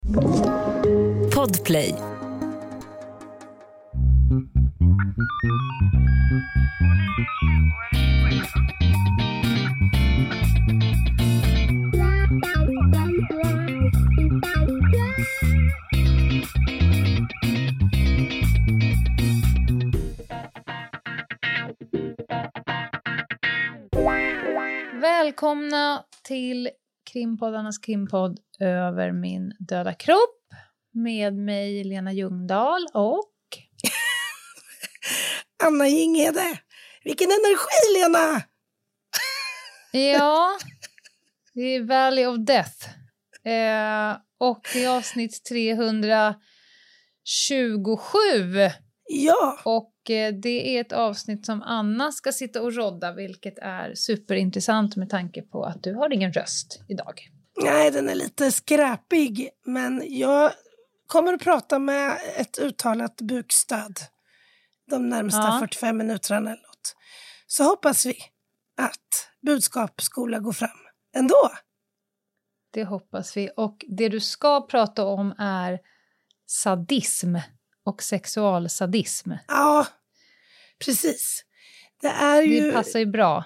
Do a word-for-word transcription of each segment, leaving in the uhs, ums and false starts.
Podplay. Välkomna till krimpoddarnas krimpodd Över min döda kropp. Med mig Lena Ljungdahl och Anna Jinghede. Vilken energi, Lena! Ja, det är Valley of Death. Eh, och det är avsnitt trehundratjugosju. Ja. Och eh, det är ett avsnitt som Anna ska sitta och rodda, vilket är superintressant med tanke på att du har ingen röst idag. Nej, den är lite skräpig, men jag kommer att prata med ett uttalat bukstöd de närmsta ja. fyrtiofem minuterna eller något. Så hoppas vi att budskap skola gå fram ändå. Det hoppas vi. Och det du ska prata om är sadism och sexualsadism. Ja, precis. Det är ju... Det passar ju bra.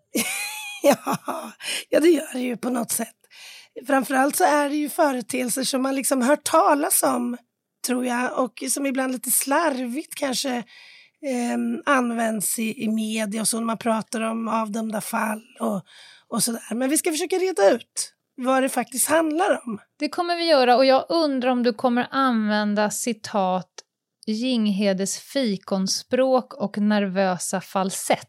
ja, ja, det gör det ju på något sätt. Framförallt så är det ju företeelser som man liksom hört talas om, tror jag, och som ibland lite slarvigt kanske eh, används i, i media och så när man pratar om avdömda fall och, och sådär. Men vi ska försöka reda ut vad det faktiskt handlar om. Det kommer vi göra, och jag undrar om du kommer använda citat Jinghedes fikonspråk och nervösa falsett.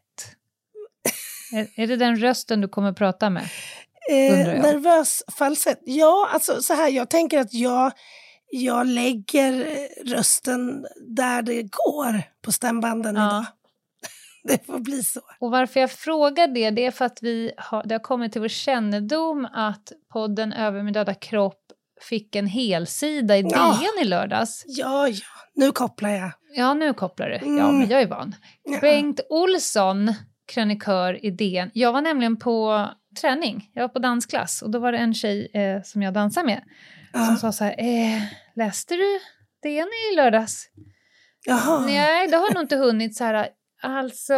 är, är det den rösten du kommer prata med? Eh, nervös falsett. Ja, alltså så här, jag tänker att jag, jag lägger rösten där det går på stämbanden ja. idag. Det får bli så. Och varför jag frågar det, det är för att vi har, det har kommit till vår kännedom att podden Över min döda kropp fick en helsida i D N ja. i lördags. Ja, ja. Nu kopplar jag. Ja, nu kopplar du. Mm. Ja, men jag är van. Ja. Bengt Olsson, krönikör i D N. Jag var nämligen på träning. Jag var på dansklass och då var det en tjej eh, som jag dansade med ja. som sa så här, eh, läste du D N i lördags? Jaha. Nej, det har nog inte hunnit så här. Alltså,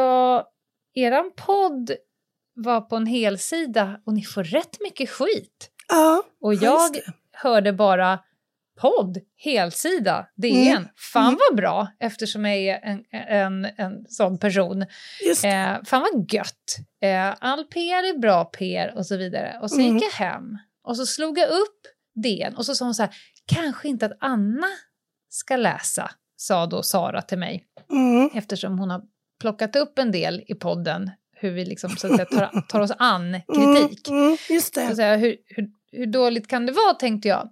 eran podd var på en helsida och ni får rätt mycket skit. Ja, och jag hörde bara podd, helsida, D N. Mm. Fan mm. vad bra, eftersom jag är en, en, en sån person. Just eh, fan vad gött. Eh, all P R är bra P R och så vidare. Och så mm. gick jag hem och så slog jag upp D N och så sa hon så här, kanske inte att Anna ska läsa, sa då Sara till mig. Mm. Eftersom hon har plockat upp en del i podden, hur vi liksom så att säga, tar, tar oss an kritik. Mm, mm, just det. Så säga, hur, hur, hur dåligt kan det vara, tänkte jag.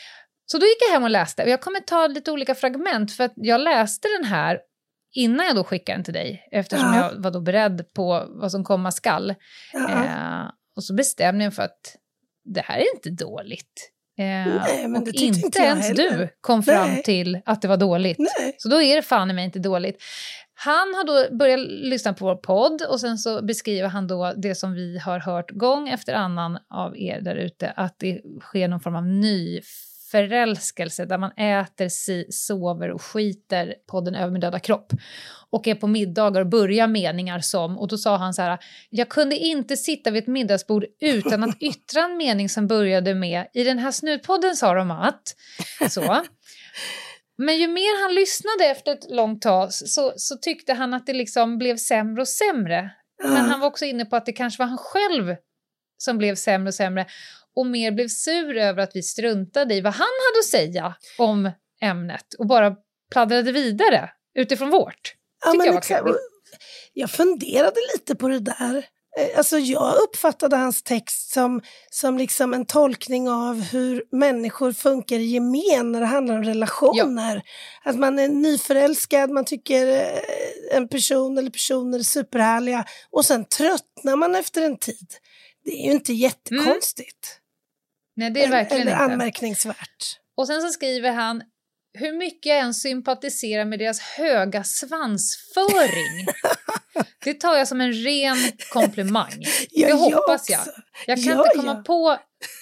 Så då gick jag hem och läste. Och jag kommer ta lite olika fragment, för att jag läste den här innan jag då skickade den till dig. Eftersom ja. jag var då beredd på vad som komma skall. Ja. Eh, och så bestämde jag för att det här är inte dåligt. Eh, Nej, men och det inte, inte ens heller. du kom fram Nej. till att det var dåligt. Nej. Så då är det fan i mig inte dåligt. Han har då börjat lyssna på vår podd och sen så beskriver han då det som vi har hört gång efter annan av er där ute, att det sker någon form av ny förälskelse där man äter, si, sover och skiter podden Över min döda kropp och är på middagar och börjar meningar som, och då sa han så här, jag kunde inte sitta vid ett middagsbord utan att yttra en mening som började med, i den här snutpodden sa de att, så. Men ju mer han lyssnade efter ett långt tag så, så tyckte han att det liksom blev sämre och sämre. Men han var också inne på att det kanske var han själv som blev sämre och sämre. Och mer blev sur över att vi struntade i vad han hade att säga om ämnet. Och bara pladdrade vidare utifrån vårt. Ja, men jag, var exakt. Jag funderade lite på det där. Alltså jag uppfattade hans text som, som liksom en tolkning av hur människor funkar i gemen när det handlar om relationer. Ja. Att man är nyförälskad, man tycker en person eller personer är superhärliga och sen tröttnar man efter en tid. Det är ju inte jättekonstigt. Mm. Nej, det är verkligen eller inte. Anmärkningsvärt. Och sen så skriver han, hur mycket jag än sympatiserar med deras höga svansföring. Det tar jag som en ren komplimang. Ja, det hoppas jag. Jag kan ja, inte komma ja. på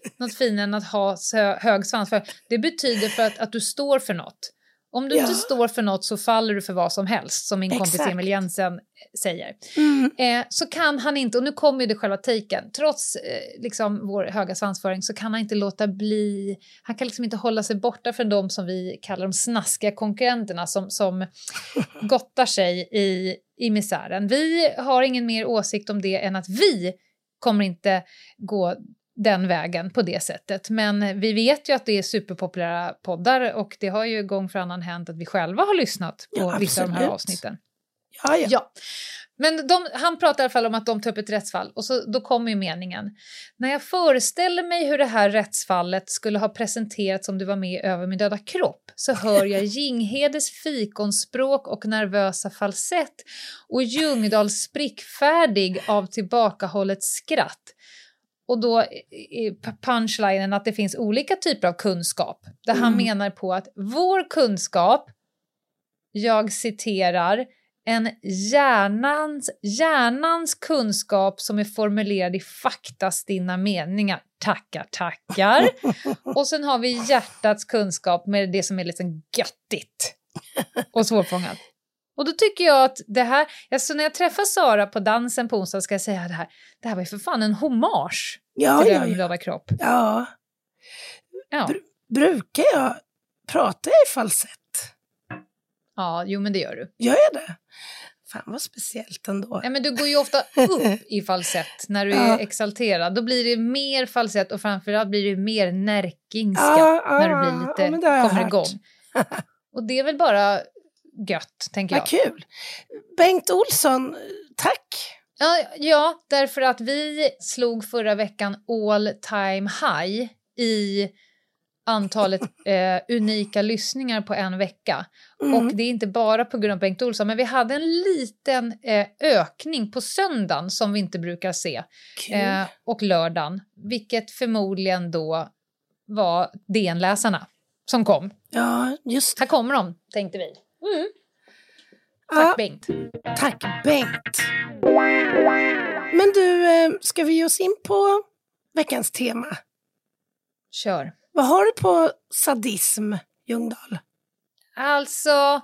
något finare än att ha hög svans. För det betyder för att, att du står för något. Om du ja. inte står för något så faller du för vad som helst, som min Exakt. kompis Emil Jensen säger. Mm. Eh, så kan han inte, och nu kommer ju det själva taken, trots eh, liksom vår höga svansföring så kan han inte låta bli, han kan liksom inte hålla sig borta från de som vi kallar de snaskiga konkurrenterna som, som gottar sig i, i misären. Vi har ingen mer åsikt om det än att vi kommer inte gå den vägen på det sättet. Men vi vet ju att det är superpopulära poddar och det har ju gång för annan hänt att vi själva har lyssnat på ja, vissa av de här avsnitten. Ja, ja. ja. Men de, han pratar i alla fall om att de tar upp ett rättsfall och så, då kommer ju meningen. När jag föreställer mig hur det här rättsfallet skulle ha presenterats om du var med över min döda kropp så hör jag Jinghedes fikonspråk och nervösa falsett och Ljungdahls sprickfärdig av tillbakahållet skratt. Och då är punchlinen att det finns olika typer av kunskap. Där mm. han menar på att vår kunskap, jag citerar, en hjärnans, hjärnans kunskap som är formulerad i faktastinna meningar. Tackar, tackar. Och sen har vi hjärtats kunskap med det som är lite göttigt och svårfångat. Och då tycker jag att det här, alltså när jag träffar Sara på dansen på onsdag ska jag säga det här, det här var ju för fan en hommage ja, till ja, den döda ja. kropp. Ja. ja. Br- brukar jag prata i falsett? Ja, jo men det gör du. Gör jag det? Fan vad speciellt ändå. Ja, men du går ju ofta upp i falsett när du ja. är exalterad. Då blir det mer falsett och framförallt blir det mer närkingska ja, när du blir lite, ja, kommer igång. Och det är väl bara gött, tänker jag. Vad kul. Bengt Olsson, tack. Ja, ja, därför att vi slog förra veckan all time high i antalet eh, unika lyssningar på en vecka. Mm. Och det är inte bara på grund av Bengt Olsson, men vi hade en liten eh, ökning på söndagen som vi inte brukar se. Eh, och lördagen, vilket förmodligen då var D N-läsarna som kom. Ja, just det. Här kommer de, tänkte vi. Mm. Tack ja, Bengt. Tack Bengt. Men du, ska vi ge oss in på veckans tema? Kör. Vad har du på sadism, Ljungdahl? Alltså,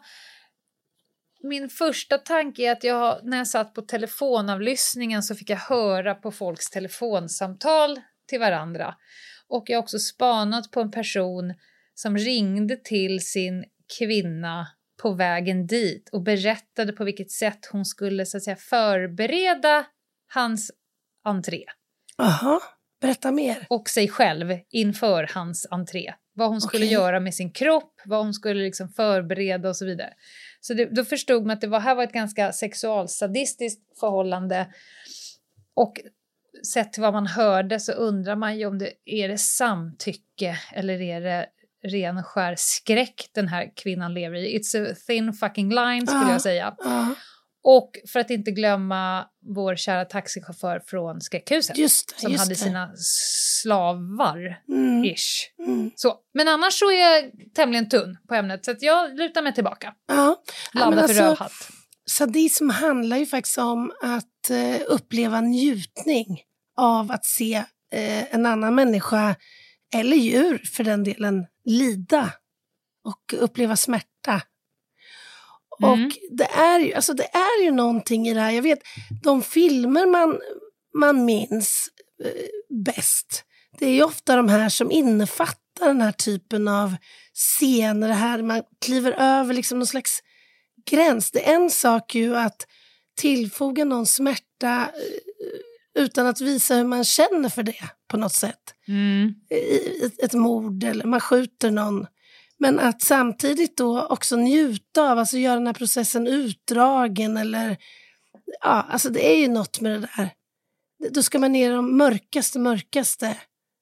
min första tanke är att jag, när jag satt på telefonavlyssningen så fick jag höra på folks telefonsamtal till varandra. Och jag har också spanat på en person som ringde till sin kvinna på vägen dit och berättade på vilket sätt hon skulle så att säga förbereda hans entré. Aha, berätta mer. Och sig själv inför hans entré. Vad hon skulle okay. göra med sin kropp, vad hon skulle liksom förbereda och så vidare. Så det, då förstod man att det var, här var ett ganska sexualsadistiskt förhållande. Och sett till vad man hörde så undrar man ju om det är det samtycke eller är det ren och skär skräck den här kvinnan lever i. It's a thin fucking line skulle uh, jag säga. Uh. Och för att inte glömma vår kära taxichaufför från Skräckhuset. Just det, som just hade det. sina slavar mm. ish. Mm. Så, men annars så är jag tämligen tunn på ämnet. Så att jag lutar mig tillbaka. Ja. Ladda ja, för alltså, rövhatt. Sadism handlar ju faktiskt om att eh, uppleva njutning av att se eh, en annan människa eller djur för den delen lida och uppleva smärta. Mm. Och det är ju, alltså det är ju någonting i det här. Jag vet, de filmer man, man minns eh, bäst, det är ju ofta de här som innefattar den här typen av scener. Det här man kliver över liksom någon slags gräns. Det är en sak ju att tillfoga någon smärta eh, utan att visa hur man känner för det på något sätt. Mm. Ett, ett mord eller man skjuter någon. Men att samtidigt då också njuta av, alltså göra den här processen utdragen eller, ja, alltså det är ju något med det där. Då ska man ner i de mörkaste, mörkaste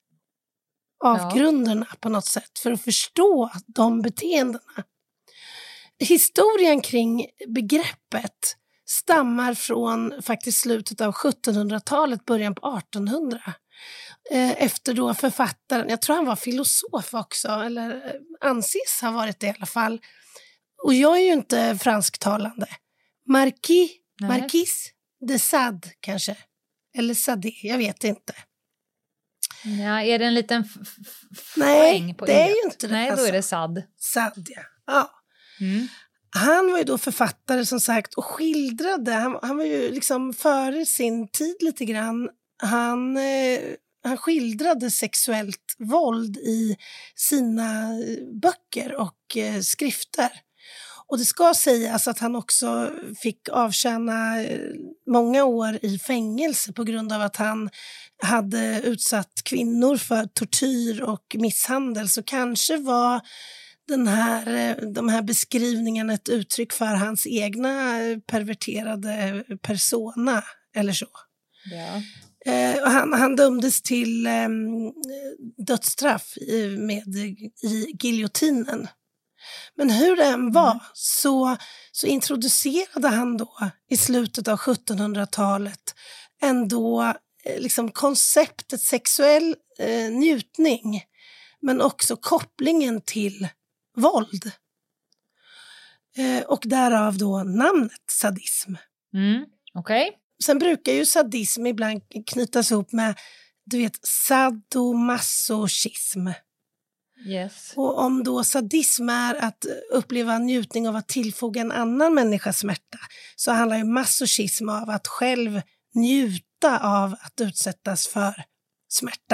avgrunderna ja. på något sätt för att förstå de beteendena. Historien kring begreppet stammar från faktiskt slutet av sjuttonhundratalet, början på artonhundra. Efter då författaren, jag tror han var filosof också, eller anses ha varit det i alla fall. Och jag är ju inte fransktalande. Marquis, Marquis de Sade kanske. Eller Sade, jag vet inte. Ja, är det en liten f- f- Nej, på det är inget? ju inte det. Nej, då alltså. är det Sad. Sad, ja. ja. Mm. Han var ju då författare som sagt och skildrade, han, han var ju liksom före sin tid lite grann. Han, eh, han skildrade sexuellt våld i sina böcker och eh, skrifter. Och det ska sägas att han också fick avtjäna många år i fängelse på grund av att han hade utsatt kvinnor för tortyr och misshandel. Så kanske var den här, de här beskrivningarna ett uttryck för hans egna perverterade persona eller så. Ja. Eh, han, han dömdes till eh, dödsstraff i, med, i giljotinen. Men hur det än var mm. så, så introducerade han då i slutet av sjuttonhundratalet ändå eh, liksom konceptet sexuell eh, njutning men också kopplingen till våld. Eh, och därav då namnet sadism. Mm. Okej. Okay. Sen brukar ju sadism ibland knytas ihop med, du vet, sadomasochism. Yes. Och om då sadism är att uppleva njutning av att tillfoga en annan människa smärta, så handlar ju masochism av att själv njuta av att utsättas för smärta.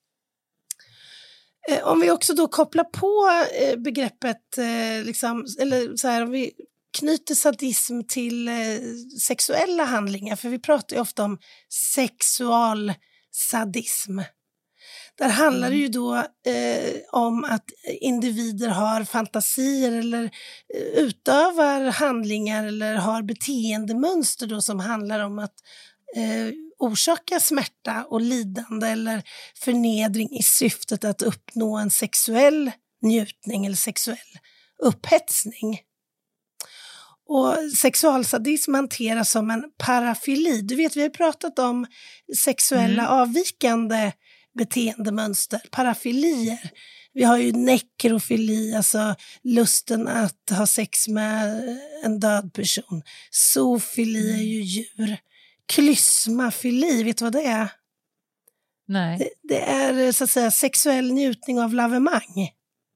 Eh, om vi också då kopplar på eh, begreppet, eh, liksom, eller så här, om vi knyter sadism till eh, sexuella handlingar, för vi pratar ju ofta om sexualsadism. Där handlar det ju då eh, om att individer har fantasier eller eh, utövar handlingar eller har beteendemönster då som handlar om att eh, orsaka smärta och lidande eller förnedring i syftet att uppnå en sexuell njutning eller sexuell upphetsning. Och sexualsadism hanteras som en parafili. Du vet, vi har pratat om sexuella mm. avvikande beteendemönster, parafilier. Vi har ju nekrofili, alltså lusten att ha sex med en död person. Zoofili är ju djur. Klysmafili, vet du vad det är? Nej. Det, det är så att säga sexuell njutning av lavemang.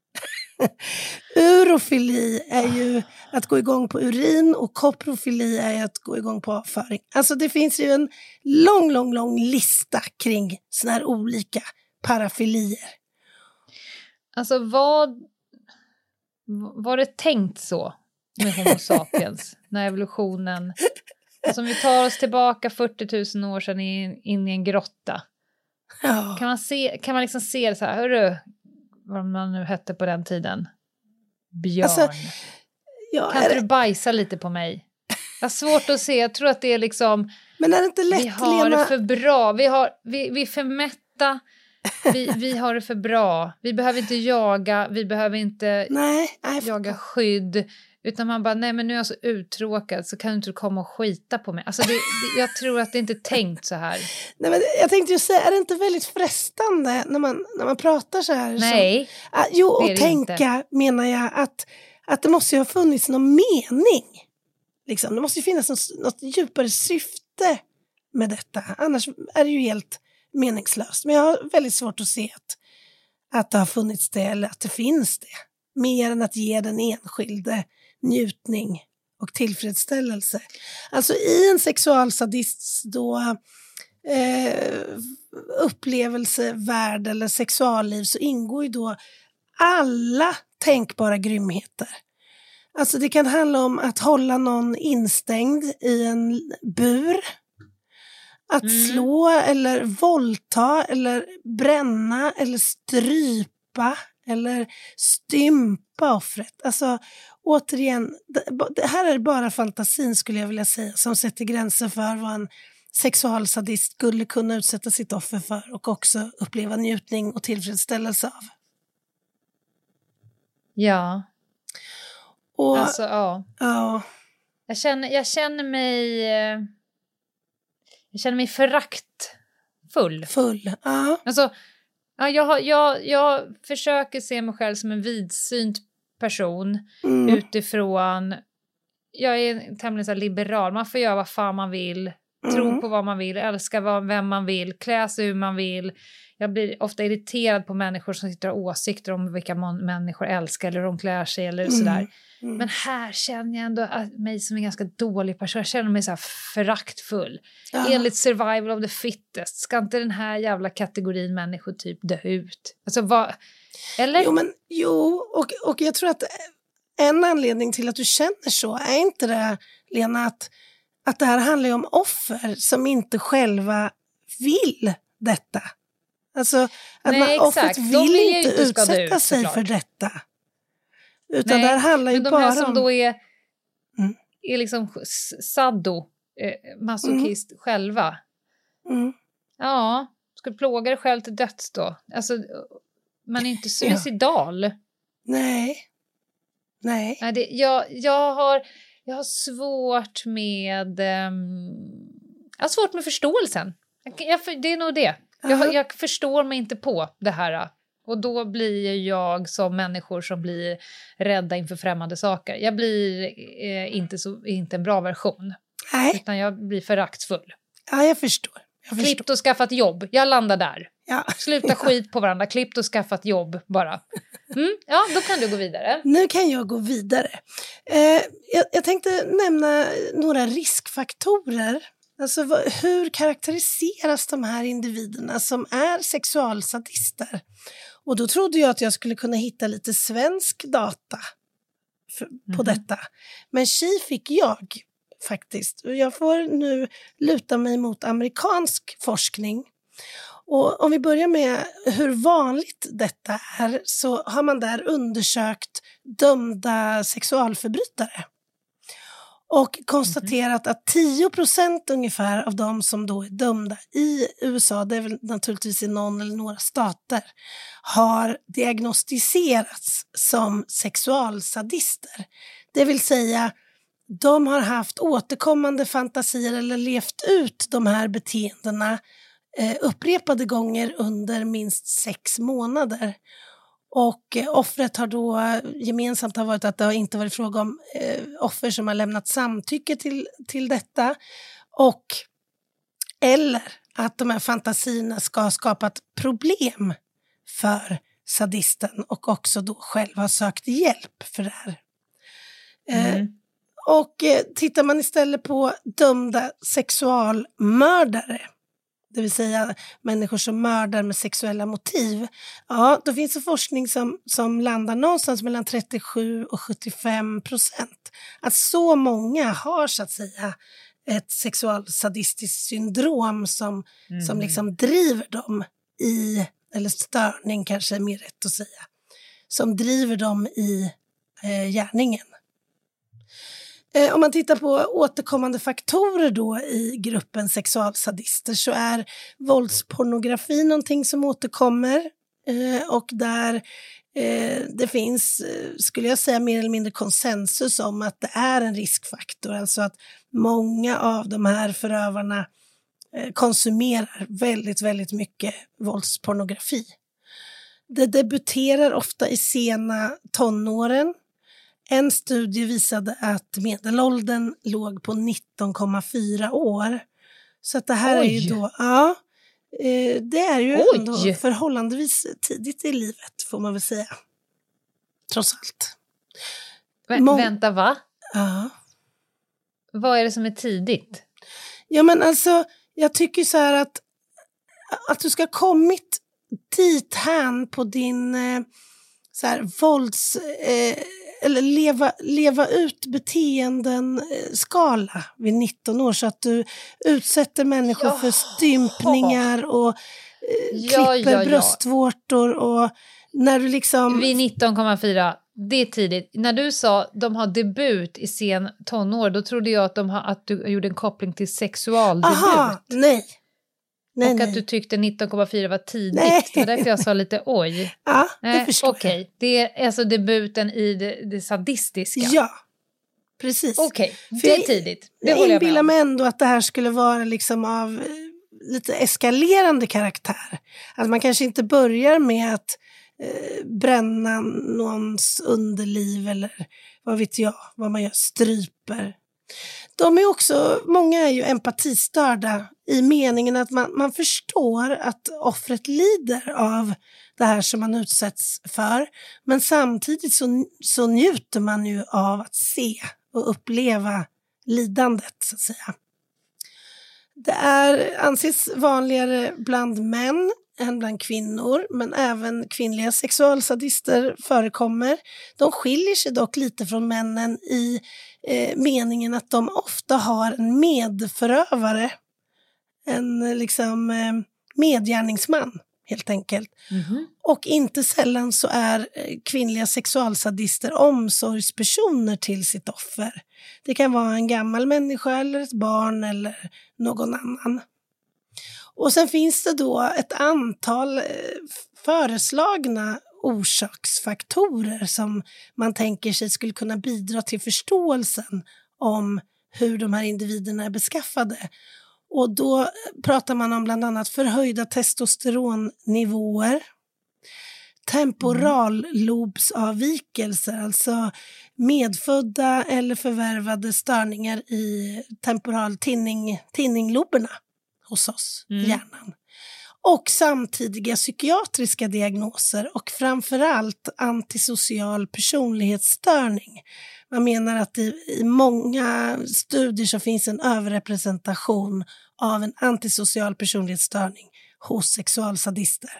Urofili är ju att gå igång på urin och koprofili är att gå igång på avföring. Alltså det finns ju en lång, lång, lång lista kring såna här olika parafilier. Alltså vad var det tänkt så med Homo sapiens när evolutionen, alltså om vi tar oss tillbaka fyrtio tusen år sedan in, in i en grotta. Ja. Kan man se, kan man liksom se det så här, hörru, vad man nu hette på den tiden. Björn. Alltså, ja, kan inte det... du bajsa lite på mig? Jag har svårt att se. Jag tror att det är liksom... Men är det inte lätt, vi har Lena? Det för bra. Vi, har, vi, vi är för mätta. Vi, vi har det för bra. Vi behöver inte jaga. Vi behöver inte nej, nej, jaga skydd. Utan man bara, nej men nu är jag så uttråkad så kan du inte komma och skita på mig. Alltså det, det, jag tror att det inte är tänkt så här. Nej, men jag tänkte ju säga, är det inte väldigt frestande när man, när man pratar så här? Nej. Som, ah, jo, och tänka inte. Menar jag att, att det måste ju ha funnits någon mening. Liksom. Det måste ju finnas något, något djupare syfte med detta. Annars är det ju helt meningslöst. Men jag har väldigt svårt att se att, att det har funnits det eller att det finns det. Mer än att ge den enskilde njutning och tillfredsställelse. Alltså i en sexualsadist då eh, upplevelsevärld eller sexualliv så ingår ju då alla tänkbara grymheter. Alltså det kan handla om att hålla någon instängd i en bur. Att mm. slå eller våldta eller bränna eller strypa eller stympa offret. Alltså återigen, det, det här är bara fantasin skulle jag vilja säga som sätter gränser för vad en sexualsadist skulle kunna utsätta sitt offer för och också uppleva njutning och tillfredsställelse av. Ja. Och, alltså ja. ja. Jag känner, jag känner mig jag känner mig föraktfull. Full, ja. Alltså ja, jag, jag, jag försöker se mig själv som en vidsynt person mm. utifrån, jag är tämligen så här liberal, man får göra vad fan man vill mm. tro på vad man vill, älska vad, vem man vill, klä sig hur man vill. Jag blir ofta irriterad på människor som sitter och har åsikter om vilka man, människor älskar eller hur de klär sig eller mm. sådär. Mm. Men här känner jag ändå att mig som en ganska dålig person. Jag känner mig så här föraktfull. Ja. Enligt survival of the fittest. Ska inte den här jävla kategorin människor typ dö ut? Alltså vad... Eller? Jo, men, jo och, och jag tror att en anledning till att du känner så är inte det, Lena, att, att det här handlar ju om offer som inte själva vill detta. Alltså att Nej, man, offret vill, vill inte, inte utsätta ut, sig såklart. för detta. Utan Nej, det här handlar ju men de bara här som om... då är, mm. är liksom saddo, eh, masochist mm. själva. Mm. Ja, ska du plåga dig själv till döds då? Alltså, man är inte suicidal. Ja. Nej. Nej. Nej det, jag, jag, har, jag har svårt med... Um, jag har svårt med förståelsen. Jag, jag, det är nog det. Jag, jag förstår mig inte på det här. Och då blir jag som människor som blir rädda inför främmande saker. Jag blir eh, inte, så, inte en bra version. Nej. Utan jag blir föraktfull. Ja, jag förstår. Jag förstår. Klippt och skaffat jobb. Jag landar där. Ja. Sluta skit på varandra. Klippt och skaffat jobb bara. Mm, ja, då kan du gå vidare. Nu kan jag gå vidare. Eh, jag, jag tänkte nämna några riskfaktorer. Alltså hur karaktäriseras de här individerna som är sexualsadister? Och då trodde jag att jag skulle kunna hitta lite svensk data för, mm. på detta. Men tji fick jag faktiskt. Jag får nu luta mig mot amerikansk forskning. Och om vi börjar med hur vanligt detta är, så har man där undersökt dömda sexualförbrytare. Och konstaterat att tio procent ungefär av de som då är dömda i U S A, det är väl naturligtvis i någon eller några stater, har diagnostiserats som sexualsadister. Det vill säga, de har haft återkommande fantasier eller levt ut de här beteendena eh, upprepade gånger under minst sex månader. Och eh, offret har då gemensamt har varit att det har inte varit fråga om eh, offer som har lämnat samtycke till, till detta. Och eller att de här fantasierna ska ha skapat problem för sadisten och också då själv har sökt hjälp för det här. Mm. Eh, och eh, tittar man istället på dömda sexualmördare, det vill säga människor som mördar med sexuella motiv, ja, då finns det forskning som, som landar någonstans mellan trettiosju och sjuttiofem procent. Att så många har så att säga ett sexualsadistiskt syndrom som, mm. som liksom driver dem i, eller störning kanske är mer rätt att säga, som driver dem i eh, gärningen. Om man tittar på återkommande faktorer då i gruppen sexualsadister, så är våldspornografi någonting som återkommer eh, och där eh, det finns, skulle jag säga, mer eller mindre konsensus om att det är en riskfaktor. Alltså att många av de här förövarna eh, konsumerar väldigt, väldigt mycket våldspornografi. Det debuterar ofta i sena tonåren. En studie visade att medelåldern låg på nitton komma fyra år. Så att det här Oj. är ju då, ja, det är ju Oj. ändå förhållandevis tidigt i livet, får man väl säga. Trots allt. Men, Må- vänta, va? Ja. Vad är det som är tidigt? Ja, men alltså, jag tycker så här att, att du ska ha kommit dit här på din så här, vålds... Eh, eller leva, leva ut beteenden skala vid nitton år, så att du utsätter människor ja. för stympningar och eh, ja, klipper ja, ja. bröstvårtor och när du liksom... Vid nitton komma fyra, det är tidigt. När du sa de har debut i sen tonår, då trodde jag att, de har, att du gjorde en koppling till sexualdebut. Aha, nej. Nej, och nej. att du tyckte nitton komma fyra var tidigt. Nej. Det var därför jag sa lite oj. Ja, det Nej, förstår okay. jag. Det är alltså debuten i det, det sadistiska. Ja, precis. Okej, okay. det är tidigt. Det jag håller jag inbillar med mig ändå att det här skulle vara liksom av eh, lite eskalerande karaktär. Att man kanske inte börjar med att eh, bränna någons underliv eller vad vet jag, vad man gör, stryper. de är också, många är ju empatistörda i meningen att man, man förstår att offret lider av det här som man utsätts för. Men samtidigt så, så njuter man ju av att se och uppleva lidandet, så att säga. Det är, anses vanligare bland män än bland kvinnor, men även kvinnliga sexualsadister förekommer. De skiljer sig dock lite från männen i eh, meningen att de ofta har en medförövare, en liksom eh, medgärningsman helt enkelt. Mm-hmm. Och inte sällan så är kvinnliga sexualsadister omsorgspersoner till sitt offer. Det kan vara en gammal människa eller ett barn eller någon annan. Och sen finns det då ett antal föreslagna orsaksfaktorer som man tänker sig skulle kunna bidra till förståelsen om hur de här individerna är beskaffade. Och då pratar man om bland annat förhöjda testosteronnivåer, temporallobsavvikelser, alltså medfödda eller förvärvade störningar i temporal tinning, tinningloberna hos oss, mm. hjärnan. Och samtidiga psykiatriska diagnoser och framförallt antisocial personlighetsstörning. Man menar att i, i många studier så finns en överrepresentation av en antisocial personlighetsstörning hos sexualsadister.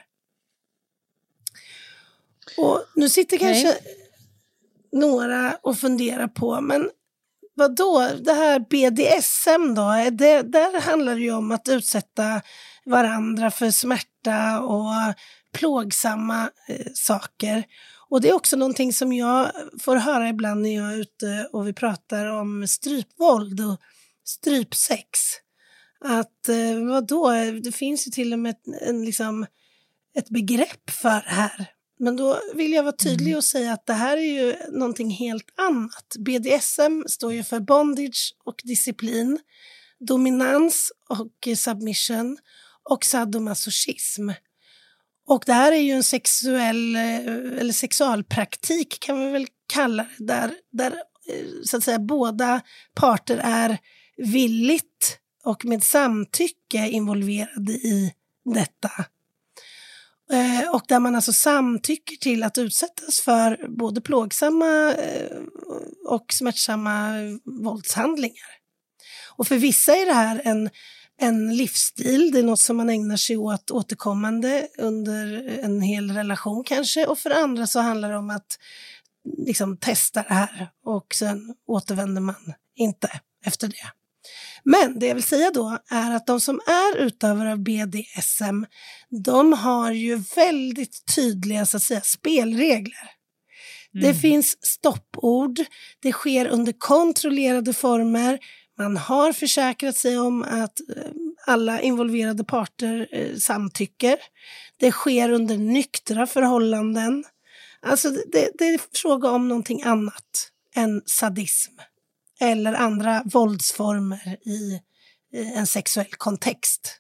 Och nu sitter kanske Nej. några och funderar på, men vad då? Det här B D S M då, det, där handlar det ju om att utsätta varandra för smärta och plågsamma eh, saker. Och det är också någonting som jag får höra ibland när jag är ute och vi pratar om strypvåld och strypsex. Att eh, vad då? Det finns ju till och med ett, en, liksom, ett begrepp för det här. Men då vill jag vara tydlig och säga att det här är ju någonting helt annat. B D S M står ju för bondage och disciplin, dominans och submission och sadomasochism. Och det här är ju en sexuell eller sexualpraktik kan man väl kalla det, där, där så att säga båda parter är villigt och med samtycke involverade i detta. Och där man alltså samtycker till att utsättas för både plågsamma och smärtsamma våldshandlingar. Och för vissa är det här en, en livsstil, det är något som man ägnar sig åt återkommande under en hel relation kanske. Och för andra så handlar det om att liksom testa det här och sen återvänder man inte efter det. Men det jag vill säga då är att de som är utövare av B D S M, de har ju väldigt tydliga så att säga, spelregler. Mm. Det finns stoppord, det sker under kontrollerade former, man har försäkrat sig om att alla involverade parter samtycker. Det sker under nyktra förhållanden. Alltså det, det är fråga om någonting annat än sadism. Eller andra våldsformer i en sexuell kontext.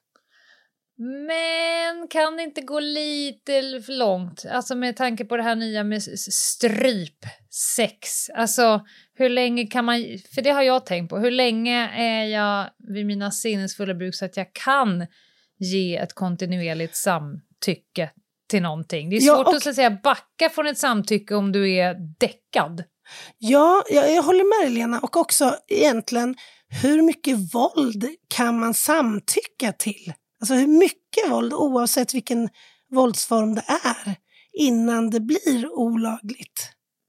Men kan det inte gå lite för långt? Alltså med tanke på det här nya med strypsex. Alltså hur länge kan man... För det har jag tänkt på. Hur länge är jag vid mina sinnesfulla bruk så att jag kan ge ett kontinuerligt samtycke till någonting? Det är svårt ja, och... att så att säga backa från ett samtycke om du är däckad. Ja, jag, jag håller med Lena. Och också egentligen, hur mycket våld kan man samtycka till? Alltså hur mycket våld, oavsett vilken våldsform det är, innan det blir olagligt?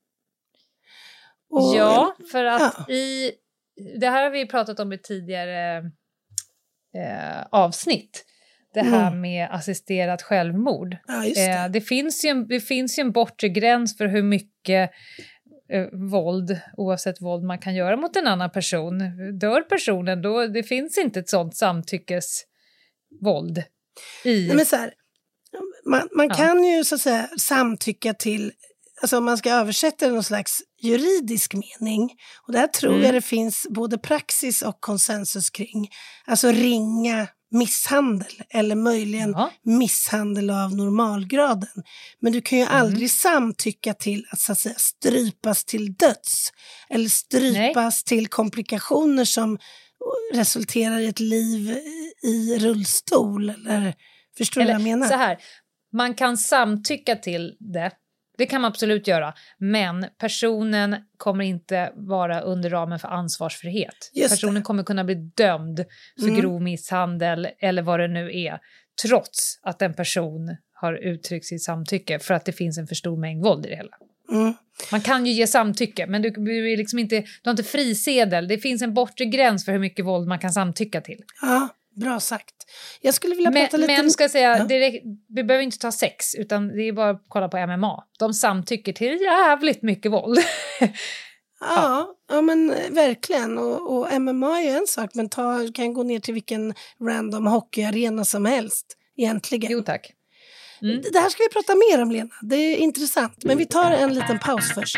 Och, ja, för att ja. i... Det här har vi pratat om i tidigare eh, avsnitt. Det här mm. med assisterat självmord. Ja, just det. Eh, det, finns ju en, det finns ju en bortre gräns för hur mycket... våld, oavsett våld man kan göra mot en annan person. Dör personen då, det finns inte ett sånt samtyckesvåld i... Nej, men så här, man, man ja. kan ju så att säga samtycka till, alltså om man ska översätta någon slags juridisk mening, och där tror mm. jag det finns både praxis och konsensus kring, alltså ringa misshandel eller möjligen Ja. misshandel av normalgraden. Men du kan ju Mm. aldrig samtycka till att, så att säga, strypas till döds eller strypas till komplikationer som resulterar i ett liv i rullstol. Eller, förstår du Eller vad jag menar? så här, man kan samtycka till det. Det kan man absolut göra. Men personen kommer inte vara under ramen för ansvarsfrihet. Just Personen det. kommer kunna bli dömd för Mm. grov misshandel eller vad det nu är. Trots att en person har uttryckt sitt samtycke för att det finns en för stor mängd våld i det hela. Mm. Man kan ju ge samtycke, men du, du, är liksom inte, du har inte frisedel. Det finns en bortre gräns för hur mycket våld man kan samtycka till. Ja, bra sagt. Jag skulle vilja Men, prata lite... men ska jag säga, Ja. det, räck- vi behöver inte ta sex, utan det är bara att kolla på M M A. De samtycker till jävligt mycket våld. Ja, ja, men eh, verkligen. Och, och M M A är ju en sak, men ta, kan gå ner till vilken random hockeyarena som helst, egentligen. Jo tack. Mm. Det här ska vi prata mer om, Lena. Det är intressant. Men vi tar en liten paus först.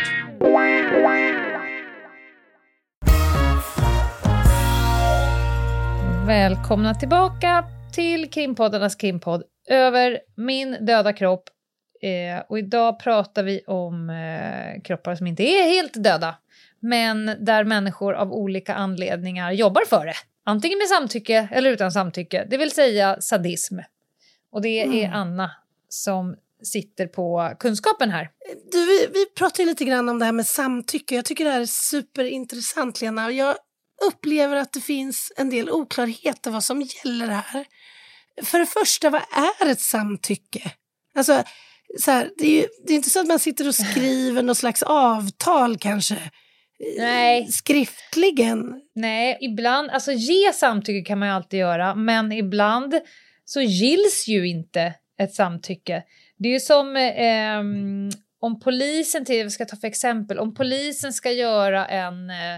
Välkomna tillbaka till Krimpoddarnas krimpodd Över min döda kropp. Eh, och idag pratar vi om eh, kroppar som inte är helt döda, men där människor av olika anledningar jobbar för det. Antingen med samtycke eller utan samtycke, det vill säga sadism. Och det är Mm. Anna som sitter på kunskapen här. Du, vi, vi pratar ju lite grann om det här med samtycke. Jag tycker det här är superintressant, Lena. Jag upplever att det finns en del oklarheter vad som gäller här. För det första, vad är ett samtycke? Alltså, så här, det är ju det är inte så att man sitter och skriver något slags avtal kanske. Nej. Skriftligen. Nej, ibland, alltså ge samtycke kan man ju alltid göra, men ibland så gills ju inte ett samtycke. Det är ju som eh, om polisen, till, jag ska ta för exempel, om polisen ska göra en, eh,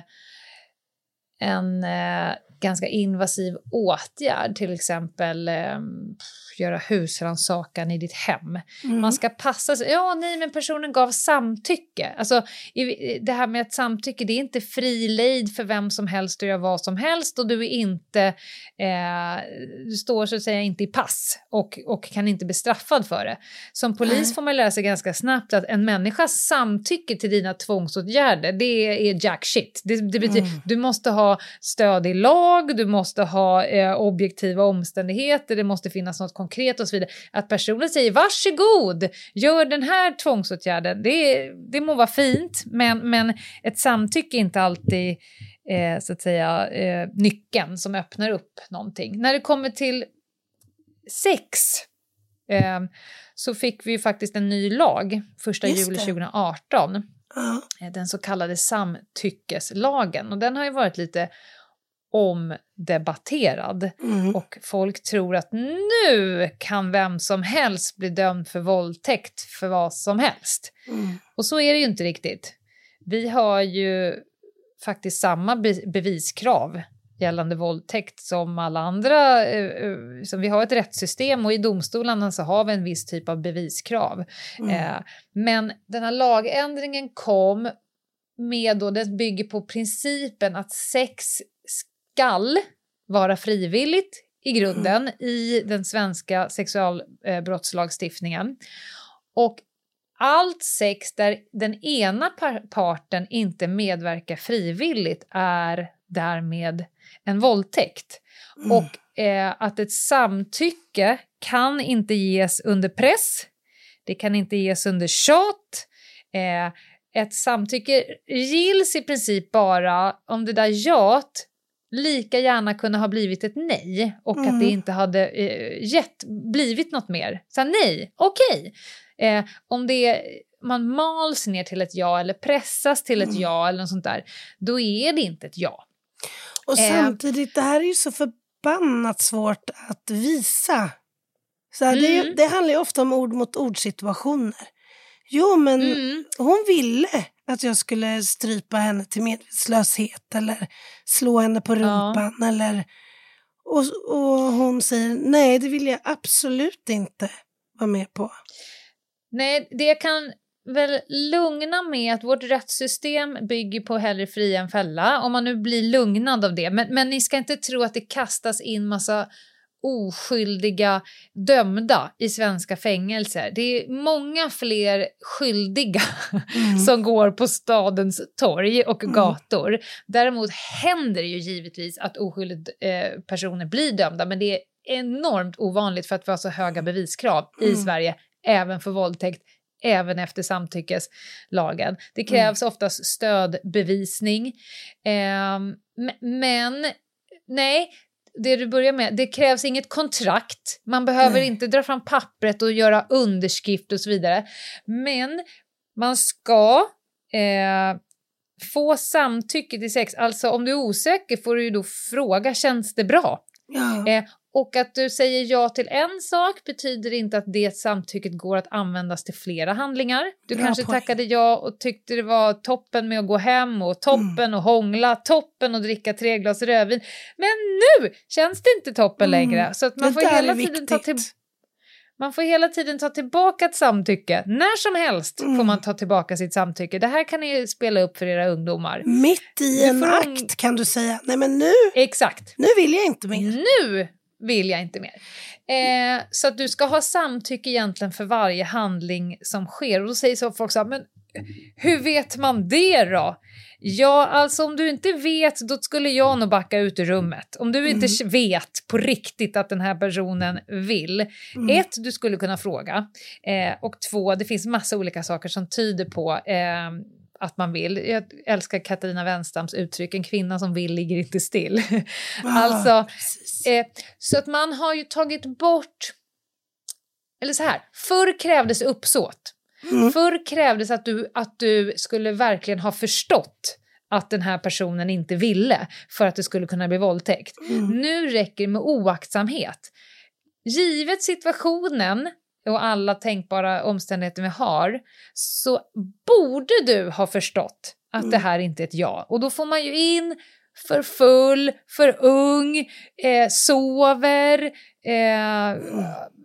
en eh, ganska invasiv åtgärd, till exempel eh, göra husrannsakan i ditt hem. Mm. Man ska passa sig. Ja, nej, men personen gav samtycke. Alltså, i, det här med ett samtycke, det är inte fri lejd för vem som helst att göra vad som helst, och du är inte, eh, du står så att säga inte i pass och, och kan inte bli straffad för det. Som polis Nej. får man lära sig ganska snabbt att en människas samtycke till dina tvångsåtgärder, det är jack shit. Det, det betyder, Mm. du måste ha stöd i lag, du måste ha eh, objektiva omständigheter, det måste finnas något konkret och så vidare. Att personen säger varsågod, gör den här tvångsåtgärden, det, det må vara fint, men, men ett samtycke är inte alltid eh, så att säga eh, nyckeln som öppnar upp någonting. När det kommer till sex eh, så fick vi ju faktiskt en ny lag första Just juli det. tjugoarton. Ja. Den så kallade samtyckeslagen, och den har ju varit lite omdebatterad. Mm. Och folk tror att nu kan vem som helst bli dömd för våldtäkt för vad som helst. Mm. Och så är det ju inte riktigt. Vi har ju faktiskt samma be- beviskrav gällande våldtäkt som alla andra. Eh, som vi har ett rättssystem, och i domstolarna så har vi en viss typ av beviskrav. Mm. Eh, men den här lagändringen kom med, och den bygger på principen att sex skall vara frivilligt i grunden mm. i den svenska sexualbrottslagstiftningen. Och allt sex där den ena par- parten inte medverkar frivilligt är därmed en våldtäkt. Mm. Och eh, att ett samtycke kan inte ges under press, det kan inte ges under tjat. Eh, ett samtycke gills i princip bara om det där jat lika gärna kunde ha blivit ett nej, och Mm. att det inte hade eh, gett, blivit något mer. Så nej, okej. Eh, om det man mals ner till ett ja eller pressas till ett Mm. ja eller något sånt där, då är det inte ett ja. Och Eh. samtidigt, det här är ju så förbannat svårt att visa. Så här, det, är ju- Mm. det handlar ju ofta om ord mot ord situationer. Jo, men Mm. hon ville att jag skulle strypa henne till medvetslöshet eller slå henne på rumpan. Eller, och, och hon säger, nej, det vill jag absolut inte vara med på. Nej, det kan väl lugna med att vårt rättssystem bygger på hellre fria än fälla, om man nu blir lugnad av det. Men, men ni ska inte tro att det kastas in massa oskyldiga dömda i svenska fängelser. Det är många fler skyldiga mm. som går på stadens torg och mm. gator. Däremot händer det ju givetvis att oskyldiga eh, personer blir dömda, men det är enormt ovanligt för att vi har så höga beviskrav mm. i Sverige, även för våldtäkt, även efter samtyckeslagen. Det krävs mm. oftast stödbevisning. Eh, men nej, det du börjar med, det krävs inget kontrakt. Man behöver nej. inte dra fram pappret och göra underskrift och så vidare. Men man ska eh, få samtycke till sex. Alltså om du är osäker får du ju då fråga, känns det bra? Ja. Eh, och att du säger ja till en sak betyder inte att det samtycket går att användas till flera handlingar. Du Bra kanske poäng. tackade ja och tyckte det var toppen med att gå hem och toppen mm. och hångla, toppen och dricka tre glas rödvin. Men nu känns det inte toppen mm. längre. Så att man får hela tiden ta till, man får hela tiden ta tillbaka ett samtycke. När som helst mm. får man ta tillbaka sitt samtycke. Det här kan ni spela upp för era ungdomar. Mitt i en akt kan du säga. Nej men nu, Exakt. nu vill jag inte mer. Nu vill jag inte mer. Eh, så att du ska ha samtycke egentligen för varje handling som sker. Och då säger så folk så här, men hur vet man det då? Ja, alltså om du inte vet, då skulle jag nog backa ut ur rummet. Om du inte mm. vet på riktigt att den här personen vill. Mm. Ett, du skulle kunna fråga. Eh, och två, det finns massa olika saker som tyder på eh, att man vill. Jag älskar Katarina Wenstams uttryck, en kvinna som vill ligger inte still. Ah, alltså, eh, så att man har ju tagit bort, eller så här, förr krävdes uppsåt. Mm. Förr krävdes att du, att du skulle verkligen ha förstått att den här personen inte ville för att det skulle kunna bli våldtäkt. Mm. Nu räcker det med oaktsamhet. Givet situationen och alla tänkbara omständigheter vi har, så borde du ha förstått att mm. det här inte är ett ja. Och då får man ju in för full, för ung, eh, sover, eh, mm.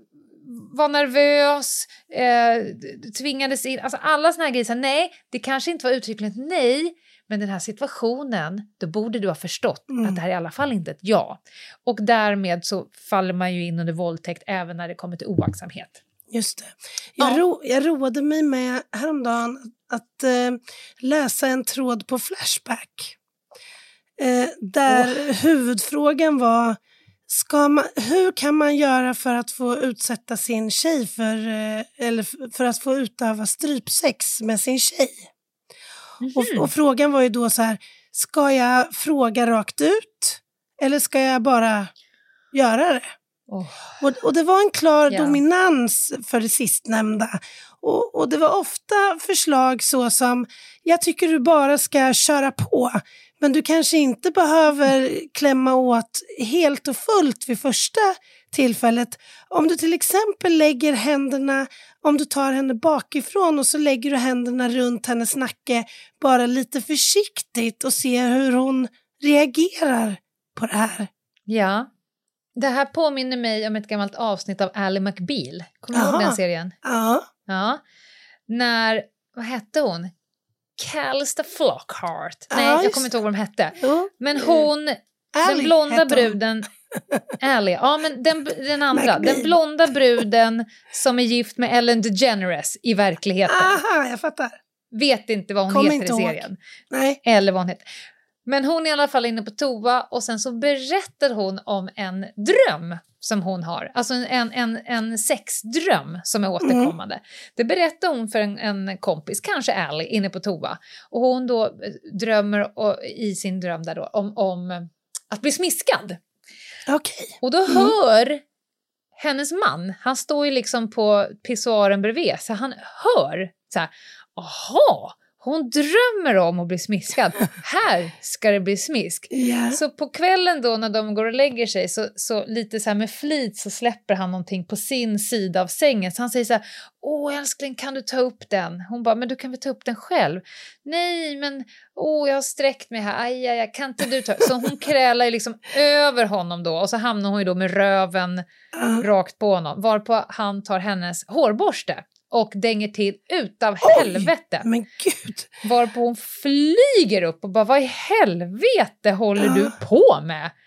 var nervös, eh, tvingades in. Alltså alla såna här grejer. Nej, det kanske inte var uttryckligt nej, men den här situationen, då borde du ha förstått mm. att det här är i alla fall inte ett ja. Och därmed så faller man ju in under våldtäkt även när det kommer till oaktsamhet. Just det. Jag, ja. ro, jag roade mig med häromdagen att eh, läsa en tråd på Flashback. Eh, där oh. huvudfrågan var, ska man, hur kan man göra för att få utsätta sin tjej för, eh, eller för att få utöva strypsex med sin tjej? Mm-hmm. Och, och frågan var ju då så här, ska jag fråga rakt ut eller ska jag bara göra det? Oh. Och, och det var en klar yeah. dominans för det sistnämnda. Och, och det var ofta förslag så som, jag tycker du bara ska köra på. Men du kanske inte behöver klämma åt helt och fullt vid första tillfället. Om du till exempel lägger händerna, om du tar henne bakifrån och så lägger du händerna runt hennes nacke bara lite försiktigt och ser hur hon reagerar på det här. Ja. Det här påminner mig om ett gammalt avsnitt av Ally McBeal. Kommer du ihåg den serien? Ja. Ja. När, vad hette hon? Calista Flockhart. Nej, ja, jag kommer inte ihåg vad de hette. Jo. Men hon, Ally, den blonda bruden... Ally, ja men den, den andra. McBeal. Den blonda bruden som är gift med Ellen DeGeneres i verkligheten. Aha, jag fattar. Vet inte vad hon Kom heter i serien. Ihåg. Nej. Eller vad hon heter. Men hon är i alla fall inne på toa och sen så berättar hon om en dröm som hon har. Alltså en, en, en sexdröm som är återkommande. Mm. Det berättar hon för en, en kompis, kanske Ally, inne på toa. Och hon då drömmer och, i sin dröm där då, om, om att bli smiskad. Okay. Och då mm. hör hennes man, han står ju liksom på pissoaren bredvid, så han hör så här, aha, hon drömmer om att bli smiskad. Här ska det bli smisk. Yeah. Så på kvällen då när de går och lägger sig så, så lite så här med flit så släpper han någonting på sin sida av sängen. Så han säger så här, åh älskling, kan du ta upp den? Hon bara, men du kan väl ta upp den själv? Nej, men åh jag har sträckt mig här. Aj, aj, aj, kan inte du ta? Så hon krälar liksom över honom då. Och så hamnar hon ju då med röven uh. rakt på honom. Varpå han tar hennes hårborste. Och dänger till utav helvete. Oj, men gud. Varpå hon flyger upp och bara, vad i helvete håller uh. du på med?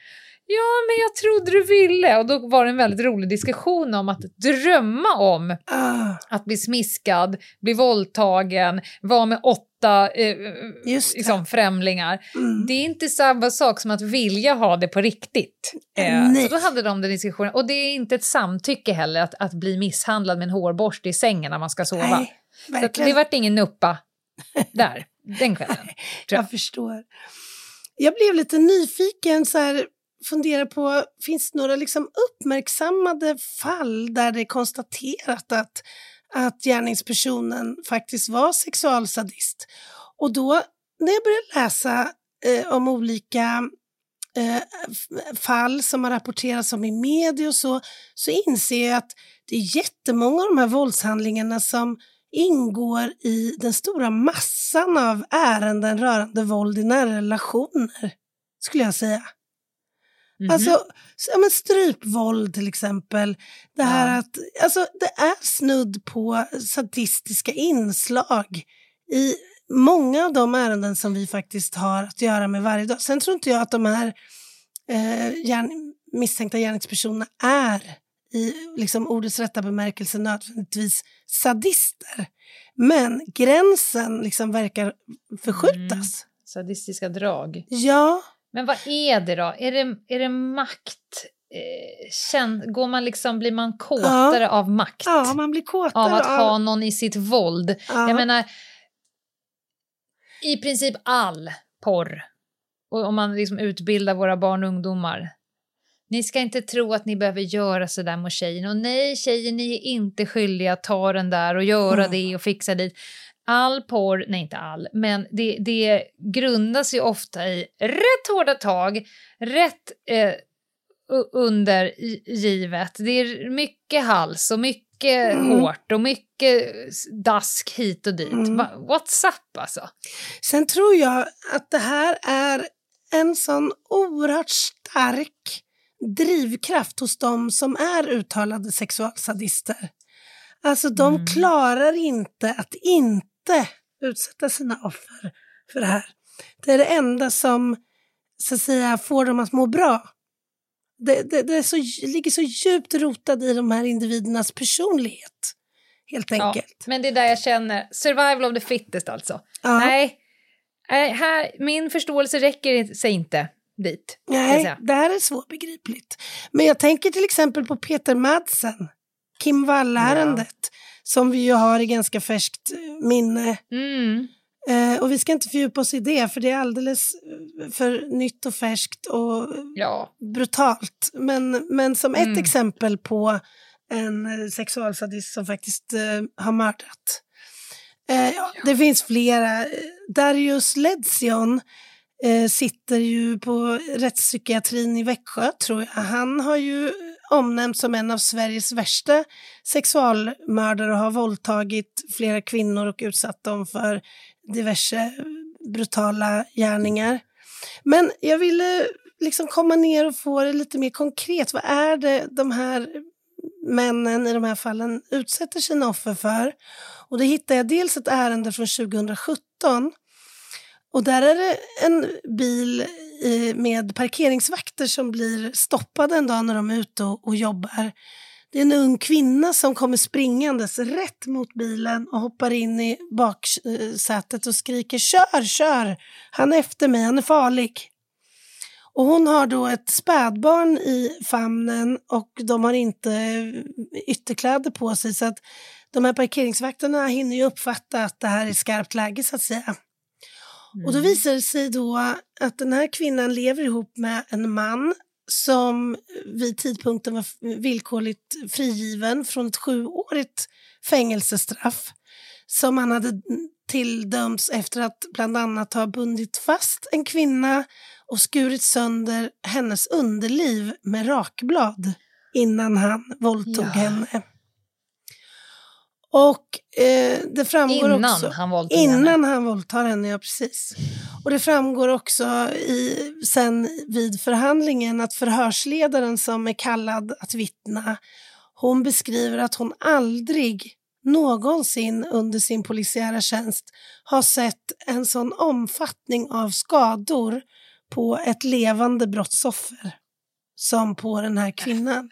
Ja, men jag trodde du ville. Och då var det en väldigt rolig diskussion om att drömma om Ah, att bli smiskad, bli våldtagen, vara med åtta eh, Just det. liksom, främlingar. mm. Det är inte samma sak som att vilja ha det på riktigt. Eh, Nej. så då hade de den diskussionen. Och det är inte ett samtycke heller att, att bli misshandlad med en hårborste i sängen när man ska sova. Nej, Så att verkligen. det vart ingen nuppa där, den kvällen. tror jag. Jag förstår. Jag blev lite nyfiken, så här, fundera på, finns det några liksom uppmärksammade fall där det är konstaterat att, att gärningspersonen faktiskt var sexualsadist? Och då, när jag började läsa eh, om olika eh, f- fall som har rapporterats om i media och så, så inser jag att det är jättemånga av de här våldshandlingarna som ingår i den stora massan av ärenden rörande våld i nära relationer, skulle jag säga. Mhm. Alltså, ja, men strypvåld till exempel. Det här Ja. att, alltså, det är snudd på sadistiska inslag i många av de ärenden som vi faktiskt har att göra med varje dag. Sen tror inte jag att de här eh, gärn, misstänkta gärningspersonerna är i liksom ordets rätta bemärkelse nödvändigtvis sadister. Men gränsen liksom verkar förskjutas. Mm. Sadistiska drag. Ja, Men vad är det då? Är det, är det makt? Eh, känn, går man liksom, blir man kåtare av makt? ja, man blir kåtare Av att ha någon i sitt våld? Ja. Jag menar, i princip all porr. Och om man liksom utbildar våra barn och ungdomar. Ni ska inte tro att ni behöver göra så där mot tjejen. Och nej, tjejer, ni är inte skyldiga att ta den där och göra Mm. det och fixa dit. All porr, nej inte all, men det, det grundas ju ofta i rätt hårda tag, rätt eh, u- undergivet. Det är mycket hals och mycket Mm. hårt och mycket dask hit och dit. Mm. Va, what's up alltså? Sen tror jag att det här är en sån oerhört stark drivkraft hos de som är uttalade sexualsadister. Alltså de Mm. klarar inte att inte utsätta sina offer för det här. Det är det enda som, så att säga, får dem att må bra. Det, det, det är så, ligger så djupt rotat i de här individernas personlighet, helt enkelt. Ja, men det är där jag känner, survival of the fittest alltså. Ja. Nej, nej här, min förståelse räcker sig inte dit. kan jag Nej, säga. det här är svårbegripligt. Men jag tänker till exempel på Peter Madsen, Kim Wall-ärendet, som vi ju har i ganska färskt eh, minne. Mm. Eh, och vi ska inte fördjupa oss i det, för det är alldeles eh, för nytt och färskt och Ja. brutalt. Men, men som ett Mm. exempel på en eh, sexualsadist som faktiskt eh, har mördat. Eh, ja, det finns flera. Darius Ledzion eh, sitter ju på rättspsykiatrin i Växjö, tror jag. Han har ju omnämnts som en av Sveriges värsta sexualmördare och har våldtagit flera kvinnor och utsatt dem för diverse brutala gärningar. Men jag ville liksom komma ner och få det lite mer konkret. Vad är det de här männen i de här fallen utsätter sina offer för? Och det hittade jag dels ett ärende från tjugohundrasjutton. Och där är det en bil eh, med parkeringsvakter som blir stoppade en dag när de är ute och, och jobbar. Det är en ung kvinna som kommer springandes rätt mot bilen och hoppar in i baksätet och skriker kör, kör, han är efter mig, han är farlig. Och hon har då ett spädbarn i famnen och de har inte ytterkläder på sig, så att de här parkeringsvakterna hinner ju uppfatta att det här är skarpt läge, så att säga. Mm. Och då visar det sig då att den här kvinnan lever ihop med en man som vid tidpunkten var villkorligt frigiven från ett sjuårigt fängelsestraff som han hade tilldömts efter att bland annat ha bundit fast en kvinna och skurit sönder hennes underliv med rakblad innan han våldtog Ja. henne. Och eh, det framgår Innan också... han våldtog Innan henne. han våldtar henne, ja precis. Och det framgår också i, sen vid förhandlingen att förhörsledaren som är kallad att vittna, hon beskriver att hon aldrig någonsin under sin polisiära tjänst har sett en sån omfattning av skador på ett levande brottsoffer. som på den här kvinnan.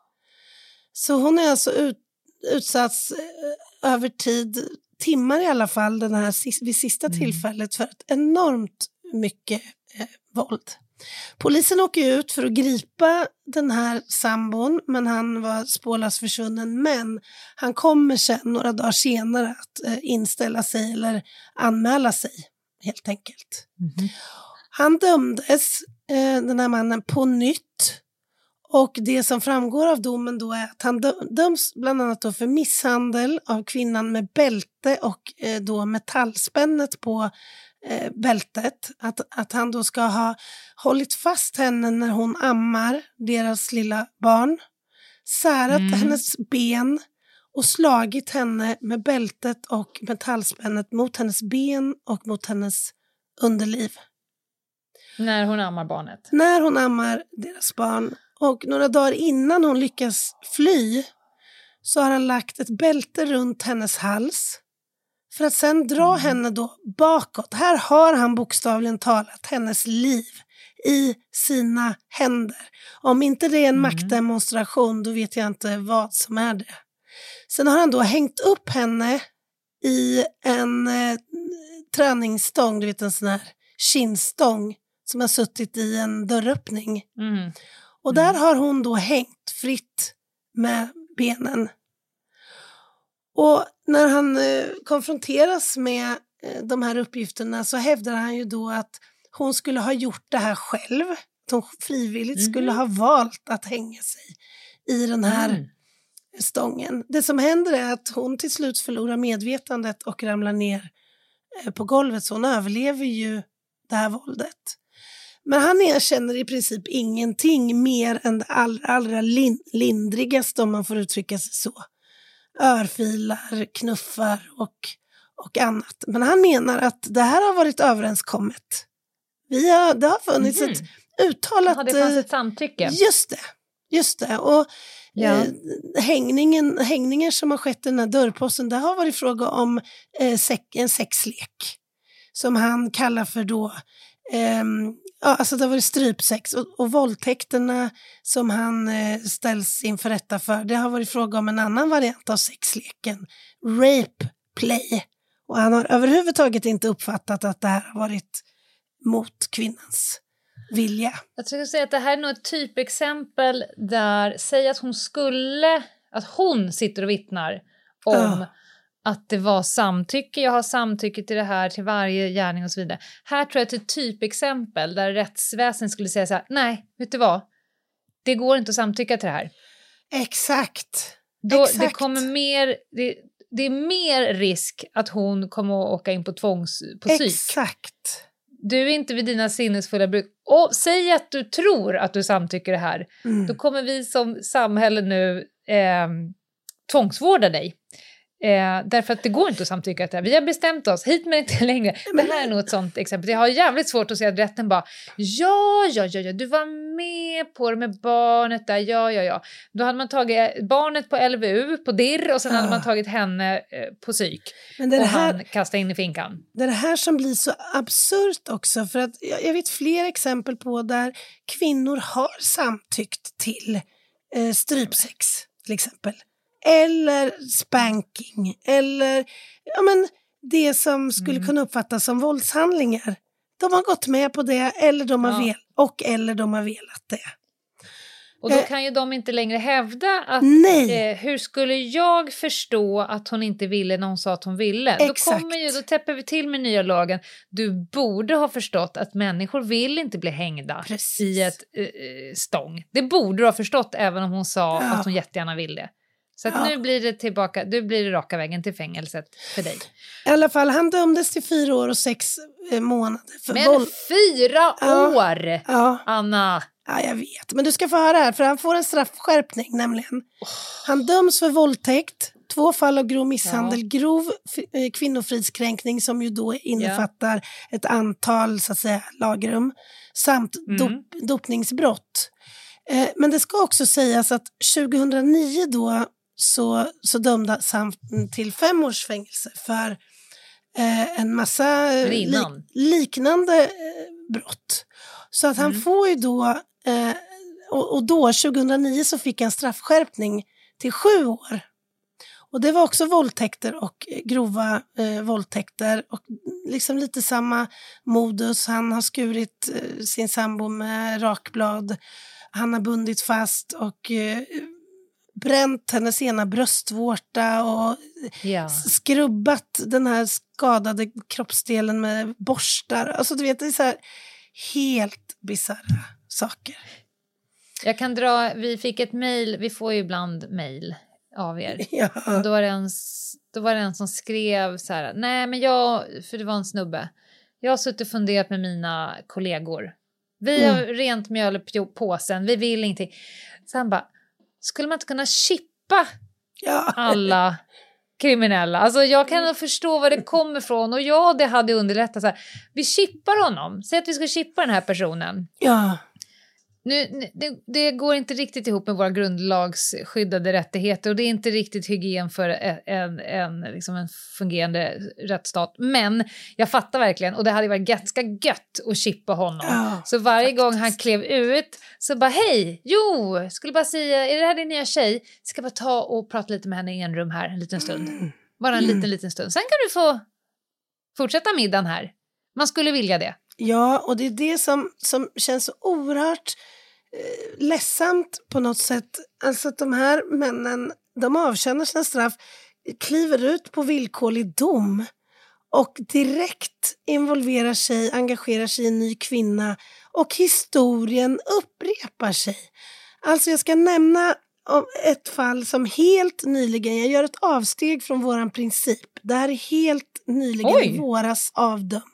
Så hon är alltså ut, utsatts eh, över tid, timmar i alla fall, den här, vid sista mm. tillfället för ett enormt mycket eh, våld. Polisen åker ut för att gripa den här sambon, men han var spårlöst försvunnen. Men han kommer sen några dagar senare att eh, inställa sig eller anmäla sig, helt enkelt. Mm. Han dömdes, eh, den här mannen, på nytt. Och det som framgår av domen då är att han döms bland annat då för misshandel av kvinnan med bälte och eh, då metallspännet på eh, bältet. Att, att han då ska ha hållit fast henne när hon ammar deras lilla barn. Särat mm. hennes ben och slagit henne med bältet och metallspännet mot hennes ben och mot hennes underliv. När hon ammar barnet? När hon ammar deras barn. Och några dagar innan hon lyckas fly så har han lagt ett bälte runt hennes hals för att sen dra mm. henne då bakåt. Här har han bokstavligen talat hennes liv i sina händer. Om inte det är en mm. maktdemonstration, då vet jag inte vad som är det. Sen har han då hängt upp henne i en eh, träningsstång, du vet en sån här kinstång som har suttit i en dörröppning. Mm. Och där har hon då hängt fritt med benen. Och när han eh, konfronteras med eh, de här uppgifterna så hävdar han ju då att hon skulle ha gjort det här själv. Att hon frivilligt mm. skulle ha valt att hänga sig i den här mm. stången. Det som händer är att hon till slut förlorar medvetandet och ramlar ner eh, på golvet. Så hon överlever ju det här våldet. Men han erkänner i princip ingenting mer än det allra, allra lin- lindrigaste, om man får uttrycka sig så. Örfilar, knuffar och, och annat. Men han menar att det här har varit överenskommet. Vi har, det har funnits mm. ett uttalat... Ja, det fanns ett samtycke. Just det, just det. Och ja. eh, hängningen, hängningar som har skett i den här dörrposten, det har varit fråga om eh, sex, en sexlek. Som han kallar för då... Eh, ja, alltså det var strypsex och, och våldtäkterna som han eh, ställs inför rätta för, det har varit fråga om en annan variant av sexleken, rape play, och han har överhuvudtaget inte uppfattat att det här har varit mot kvinnans vilja. Jag skulle säga att det här är nog ett typexempel där, säg att hon skulle, att hon sitter och vittnar om ja. att det var samtycke, jag har samtycke till det här, till varje gärning och så vidare. Här tror jag att det är ett typexempel där rättsväsen skulle säga så här, nej, vet du vad? Det går inte att samtycka till det här. Exakt. Då, Exakt. Det kommer mer, det, det är mer risk att hon kommer att åka in på tvångs, på psyk. Exakt. Du är inte vid dina sinnesfulla bruk. Och säg att du tror att du samtycker det här. Mm. Då kommer vi som samhälle nu eh, tvångsvårda dig. Eh, därför att det går inte att samtycka till det. Vi har bestämt oss, hit men inte längre. Men det här är nog ett sånt exempel. Jag har jävligt svårt att säga att rätten bara, ja, ja, ja, ja, du var med på det med barnet där, ja, ja, ja. Då hade man tagit barnet på L V U, på D I R, och sen uh. hade man tagit henne eh, på psyk. Men det och här, han kastade in i finkan. Det är det här som blir så absurt också, för att jag, jag vet fler exempel på där kvinnor har samtyckt till eh, strypsex, till exempel. Eller spanking, eller ja, men det som skulle mm. kunna uppfattas som våldshandlingar. De har gått med på det, eller de har ja. vel, och eller de har velat det. Och då kan ju de inte längre hävda att eh, hur skulle jag förstå att hon inte ville när hon sa att hon ville? Exakt. Då kommer ju, då täpper vi till med nya lagen. Du borde ha förstått att människor vill inte bli hängda Precis. i ett eh, stång. Det borde du ha förstått även om hon sa ja. att hon jättegärna ville. Så att ja. nu blir det tillbaka, nu blir det raka vägen till fängelset för dig. I alla fall, han dömdes till fyra år och sex eh, månader. För Men våld. fyra ja. år, ja. Anna! Ja, jag vet. Men du ska få höra här, för han får en straffskärpning nämligen. Oh. Han döms för våldtäkt, två fall av grov misshandel, ja. grov f- kvinnofridskränkning som ju då innefattar ja. ett antal, så att säga, lagrum, samt mm. dop- dopningsbrott. Eh, men det ska också sägas att tjugohundranio då så, så dömdes han till fem års fängelse för eh, en massa li- liknande eh, brott. Så att han mm. får ju då eh, och, och då, tjugohundranio, så fick han straffskärpning till sju år. Och det var också våldtäkter och grova eh, våldtäkter. Och liksom lite samma modus. Han har skurit eh, sin sambo med rakblad. Han har bundit fast och eh, bränt hennes ena bröstvårta och ja. skrubbat den här skadade kroppsdelen med borstar. Alltså du vet, det är så här helt bizarra saker. Jag kan dra, vi fick ett mejl, vi får ju ibland mejl av er. Ja. Då var det en, då var det en som skrev så här, nej men jag, för det var en snubbe, jag har suttit och funderat med mina kollegor. Vi mm. har rent mjöl i påsen, vi vill ingenting. Så han bara, skulle man inte kunna chippa ja. alla kriminella? Alltså jag kan mm. förstå var det kommer ifrån, och ja, det hade underlättat så här. Vi chippar honom, säg att vi ska chippa den här personen. Ja. Nu, det, det går inte riktigt ihop med våra grundlagsskyddade rättigheter, och det är inte riktigt hygien för en, en, en, liksom en fungerande rättsstat. Men jag fattar verkligen, och det hade varit ganska gött att chippa honom. Ja, så varje faktiskt. gång han klev ut så bara, hej, jo, skulle bara säga, är det här din nya tjej? Ska bara ta och prata lite med henne i en rum här en liten stund. Mm. Bara en mm. liten, liten stund. Sen kan du få fortsätta middagen här. Man skulle vilja det. Ja, och det är det som, som känns så oerhört eh, ledsamt på något sätt. Alltså att de här männen, de avtjänar sina straff, kliver ut på villkorlig dom och direkt involverar sig, engagerar sig i en ny kvinna, och historien upprepar sig. Alltså jag ska nämna om ett fall som helt nyligen, jag gör ett avsteg från våran princip. Det här är helt nyligen Oj. våras avdömt.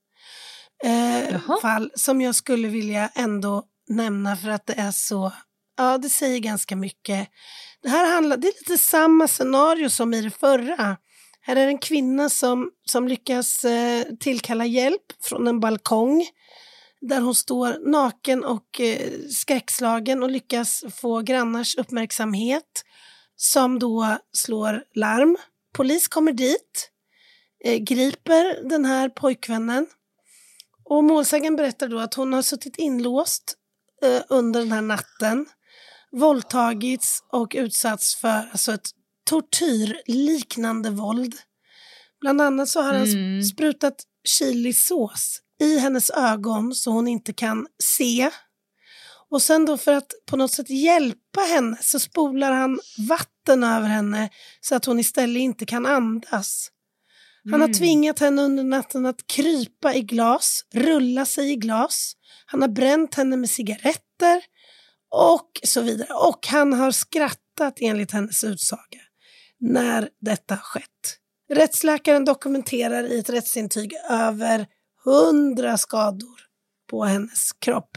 Eh, fall som jag skulle vilja ändå nämna för att det är så, ja det säger ganska mycket. Det här handlar, det är lite samma scenario som i det förra. Här är en kvinna som, som lyckas eh, tillkalla hjälp från en balkong där hon står naken och eh, skräckslagen och lyckas få grannars uppmärksamhet, som då slår larm. Polis kommer dit, eh, griper den här pojkvännen. Och målsägaren berättar då att hon har suttit inlåst eh, under den här natten, våldtagits och utsatts för alltså ett tortyrliknande våld. Bland annat så har han Mm. sprutat chilisås i hennes ögon så hon inte kan se. Och sen då för att på något sätt hjälpa henne så spolar han vatten över henne så att hon istället inte kan andas. Han har tvingat henne under natten att krypa i glas, rulla sig i glas. Han har bränt henne med cigaretter och så vidare. Och han har skrattat enligt hennes utsaga när detta har skett. Rättsläkaren dokumenterar i ett rättsintyg över hundra skador på hennes kropp.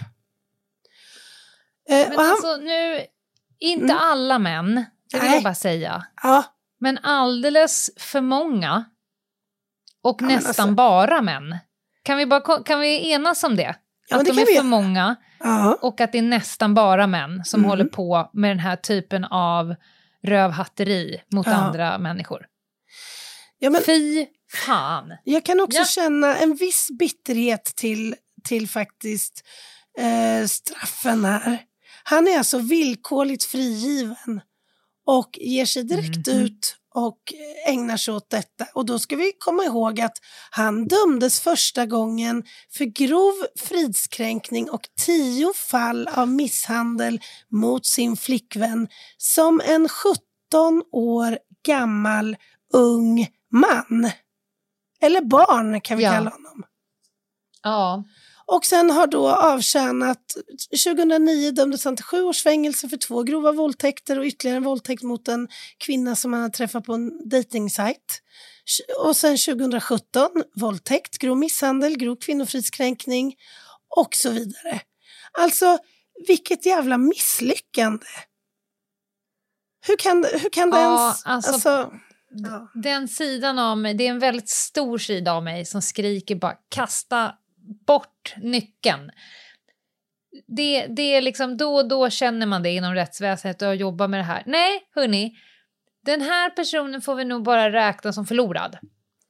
Eh, Men och han, alltså nu, inte Mm. alla män, det vill Nej. jag bara säga. ja, Men alldeles för många. Och Ja, men nästan alltså- bara män. Kan vi, bara, kan vi enas om det? Ja, men att det de kan är vi för göra. många ja, och att det är nästan bara män som Mm. håller på med den här typen av rövhatteri mot Ja. andra människor. ja men Fy fan. jag kan också Ja. känna en viss bitterhet till, till faktiskt eh, straffen här. Han är alltså villkorligt frigiven och ger sig direkt Mhm. ut och ägnar sig åt detta. Och då ska vi komma ihåg att han dömdes första gången för grov fridskränkning och tio fall av misshandel mot sin flickvän som en sjutton år gammal ung man. Eller barn kan vi Ja. kalla honom. Ja. Och sen har då avtjänat, tjugohundranio dömdes han till sju års fängelse för två grova våldtäkter och ytterligare en våldtäkt mot en kvinna som han hade träffat på en dejtingsajt. Och sen tjugosjutton våldtäkt, grov misshandel, grov kvinnofridskränkning och så vidare. Alltså, vilket jävla misslyckande. Hur kan, hur kan det Ja, ens... alltså- Alltså, ja. Den sidan av mig, det är en väldigt stor sida av mig som skriker bara kasta bort nyckeln. Det, det är liksom då och då känner man det inom rättsväsendet och jobbar med det här. Nej, hörni, den här personen får vi nog bara räkna som förlorad.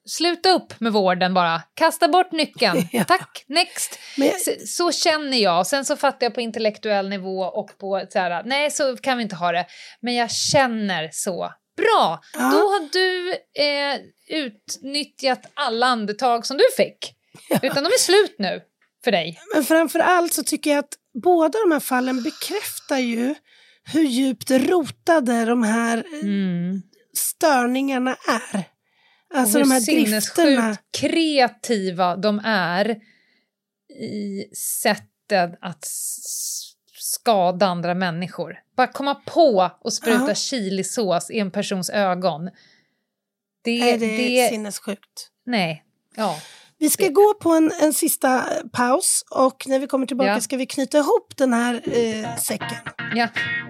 sluta upp med vården bara. Kasta bort nyckeln. Ja. Tack, next. Men, så, så känner jag. Sen så fattar jag på intellektuell nivå och på så här, nej så kan vi inte ha det. Men jag känner så. Bra, ja. då har du eh, utnyttjat alla andetag som du fick. Ja. Utan de är slut nu för dig. Men framför allt så tycker jag att båda de här fallen bekräftar ju hur djupt rotade de här mm. störningarna är. Alltså och hur de här drifterna. Kreativa de är i sättet att skada andra människor. Bara komma på och spruta ja. chilisås i en persons ögon. Det, nej, det är det... sinnessjukt. Nej, ja. Vi ska det. gå på en, en sista paus och när vi kommer tillbaka ja. ska vi knyta ihop den här eh, säcken. Ja.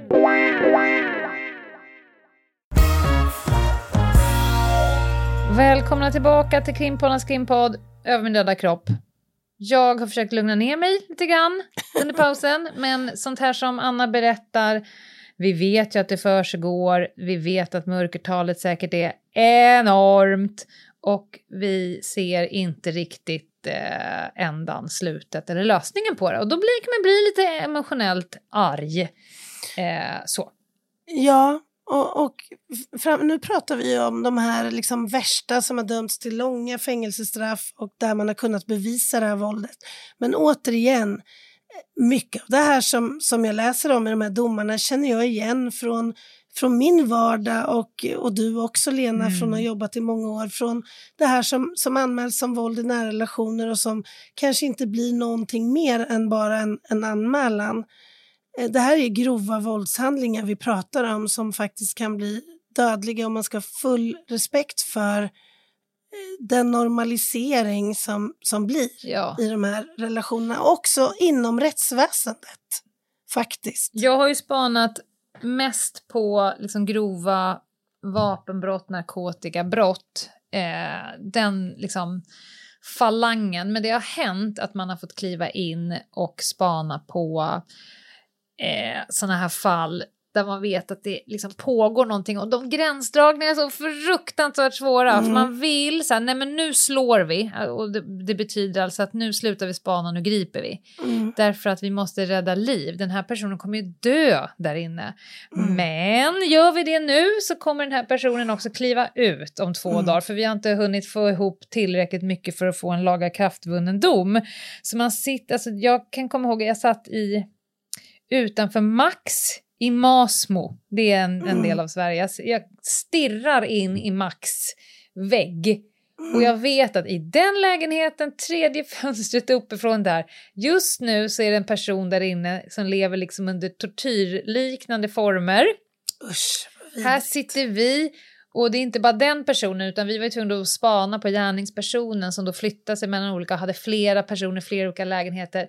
Välkomna tillbaka till Krimpoddarnas krimpodd Över min döda kropp. Jag har försökt lugna ner mig lite grann under pausen. Men sånt här som Anna berättar. Vi vet ju att det försiggår. Vi vet att mörkertalet säkert är enormt. Och vi ser inte riktigt eh, ändan, slutet eller lösningen på det. Och då blir, kan man bli lite emotionellt arg. Eh, så. Ja. Och, och fram, nu pratar vi om de här liksom värsta som har dömts till långa fängelsestraff och där man har kunnat bevisa det här våldet. Men återigen, mycket av det här som, som jag läser om i de här domarna känner jag igen från, från min vardag och, och du också Lena mm. från att ha jobbat i många år. Från det här som, som anmäls som våld i nära relationer och som kanske inte blir någonting mer än bara en, en anmälan. Det här är grova våldshandlingar vi pratar om som faktiskt kan bli dödliga och man ska ha full respekt för den normalisering som, som blir ja. i de här relationerna. Också inom rättsväsendet, faktiskt. Jag har ju spanat mest på liksom grova vapenbrott, narkotikabrott. Eh, den liksom falangen. Men det har hänt att man har fått kliva in och spana på Eh, sådana här fall där man vet att det liksom pågår någonting och de gränsdragningarna är så fruktansvärt svåra mm. för man vill så här, nej men nu slår vi och det, det betyder alltså att nu slutar vi spana, nu griper vi mm. därför att vi måste rädda liv, den här personen kommer ju dö där inne mm. men gör vi det nu så kommer den här personen också kliva ut om två mm. dagar för vi har inte hunnit få ihop tillräckligt mycket för att få en lagakraftvunnen dom så man sitter, alltså jag kan komma ihåg jag satt i utanför Max i Masmo. Det är en, en del av Sverige. Jag stirrar in i Max vägg. Och jag vet att i den lägenheten, tredje fönstret uppifrån där. Just nu så är det en person där inne som lever liksom under tortyrliknande former. Usch, här sitter vi. Och det är inte bara den personen utan vi var ju tvungna att spana på gärningspersonen som då flyttade sig mellan olika. Hade flera personer, flera olika lägenheter.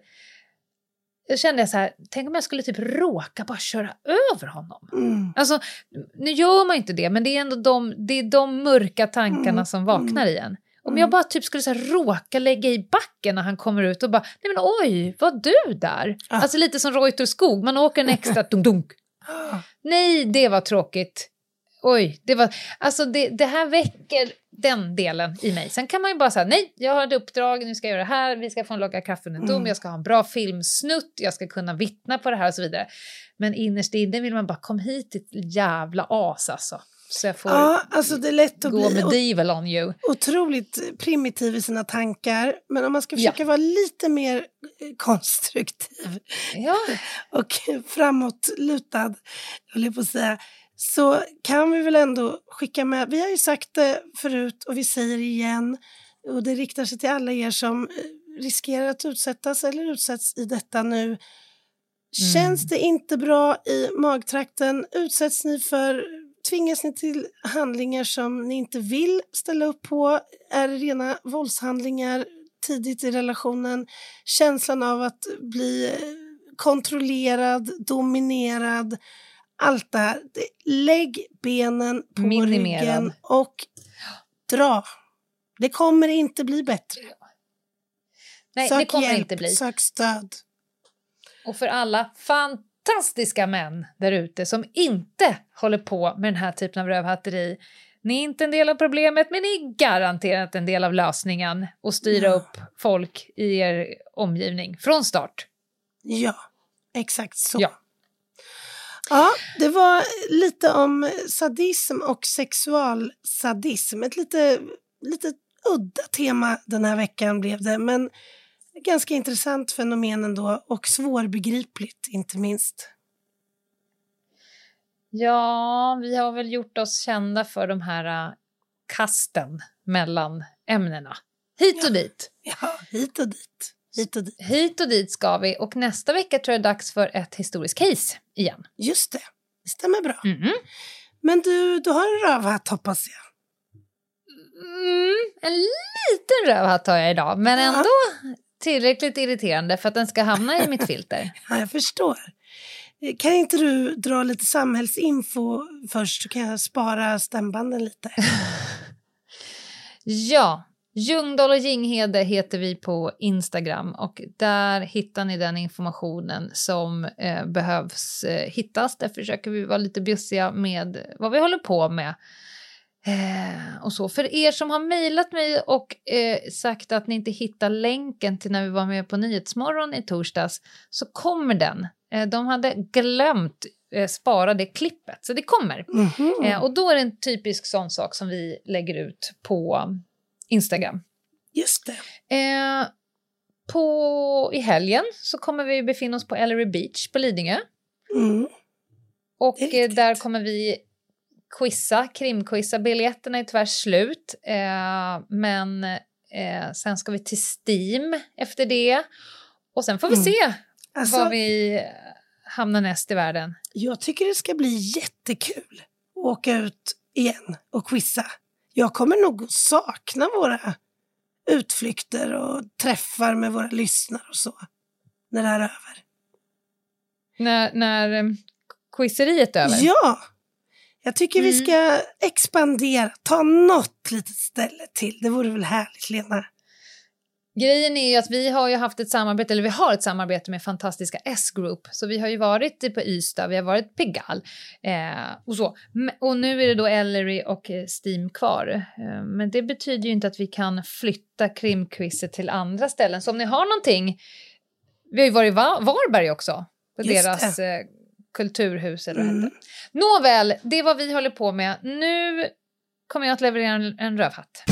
Jag kände så här, tänk om jag skulle typ råka bara köra över honom. Mm. Alltså, nu gör man inte det, men det är ändå de, det är de mörka tankarna mm. som vaknar i en. Om mm. jag bara typ skulle så här, råka lägga i backen när han kommer ut och bara, nej men oj, var du där? Ah. Alltså lite som Reuter skog, man åker en extra dunk-dunk. Ah. Nej, det var tråkigt. Oj, det var, alltså det, det här väcker den delen i mig. Sen kan man ju bara säga, nej, jag har ett uppdrag, nu ska jag göra det här, vi ska få en lagakraftvunnen dom, mm. jag ska ha en bra filmsnutt, jag ska kunna vittna på det här och så vidare. Men innerst inne vill man bara, kom hit ditt jävla as alltså. Så jag får ja, alltså det är lätt att gå bli medieval on you. Otroligt primitiv i sina tankar. Men om man ska försöka ja. vara lite mer konstruktiv ja. och framåtlutad, vill jag på säga, så kan vi väl ändå skicka med, vi har ju sagt det förut och vi säger det igen och det riktar sig till alla er som riskerar att utsättas eller utsätts i detta nu. Mm. Känns det inte bra i magtrakten, utsätts ni för, tvingas ni till handlingar som ni inte vill ställa upp på, är det rena våldshandlingar tidigt i relationen, känslan av att bli kontrollerad, dominerad, allt det här, lägg benen på Minimerad. ryggen och dra. Det kommer inte bli bättre. Nej, sök det kommer hjälp, inte bli. Sök stöd. Och för alla fantastiska män där ute som inte håller på med den här typen av rövhatteri, Ni är inte en del av problemet, men ni är garanterat en del av lösningen och styra Ja. upp folk i er omgivning från start. Ja, exakt så. Ja. Ja, det var lite om sadism och sexualsadism. Ett lite, lite udda tema den här veckan blev det, men ganska intressant fenomen ändå och svårbegripligt inte minst. Ja, vi har väl gjort oss kända för de här uh, kasten mellan ämnena. Hit och Ja. dit. Ja, hit och dit. Hit och dit. Hit och dit ska vi. Och nästa vecka tror jag det är dags för ett historiskt case igen. Just det, det stämmer bra. Mm. Men du, du har en rövhatt hoppas jag. Mm, en liten rövhatt har jag idag, men Ja. ändå tillräckligt irriterande för att den ska hamna i mitt filter. Ja, jag förstår. Kan inte du dra lite samhällsinfo först så kan jag spara stämbanden lite? Ja, Ljungdahl och Ginghede heter vi på Instagram och där hittar ni den informationen som eh, behövs eh, hittas. Där försöker vi vara lite bjussiga med vad vi håller på med. Eh, och så. För er som har mejlat mig och eh, sagt att ni inte hittar länken till när vi var med på Nyhetsmorgon i torsdags så kommer den. Eh, de hade glömt eh, spara det klippet så det kommer. Mhm. Eh, och då är det en typisk sån sak som vi lägger ut på Instagram. Just det. Eh, på, I helgen så kommer vi befinna oss på Ellery Beach på Lidingö. Mm. Och Det är eh, riktigt. där kommer vi quizza, krimquizza. Biljetterna är tyvärr slut. Eh, men eh, sen ska vi till Steam efter det. Och sen får vi Mm. se Alltså, var vi hamnar näst i världen. jag tycker det ska bli jättekul att åka ut igen och quizza. Jag kommer nog att sakna våra utflykter och träffar med våra lyssnare och så. När det här är över. När, när eh, quizeriet är över. Ja! Jag tycker vi Mm. ska expandera. Ta något litet ställe till. Det vore väl härligt, Lena? Grejen är ju att vi har ju haft ett samarbete, eller vi har ett samarbete med fantastiska S-Group. Så vi har ju varit på Ystad, vi har varit på Pigalle eh, och så. M- Och nu är det då Ellery och eh, Steam kvar. Eh, men det betyder ju inte att vi kan flytta krimquizet till andra ställen. Så om ni har någonting, vi har ju varit i Va- Varberg också, på Just deras eh, kulturhus eller vad det Mm. heter. Nåväl, det är vad vi håller på med. Nu kommer jag att leverera en, en rövhatt.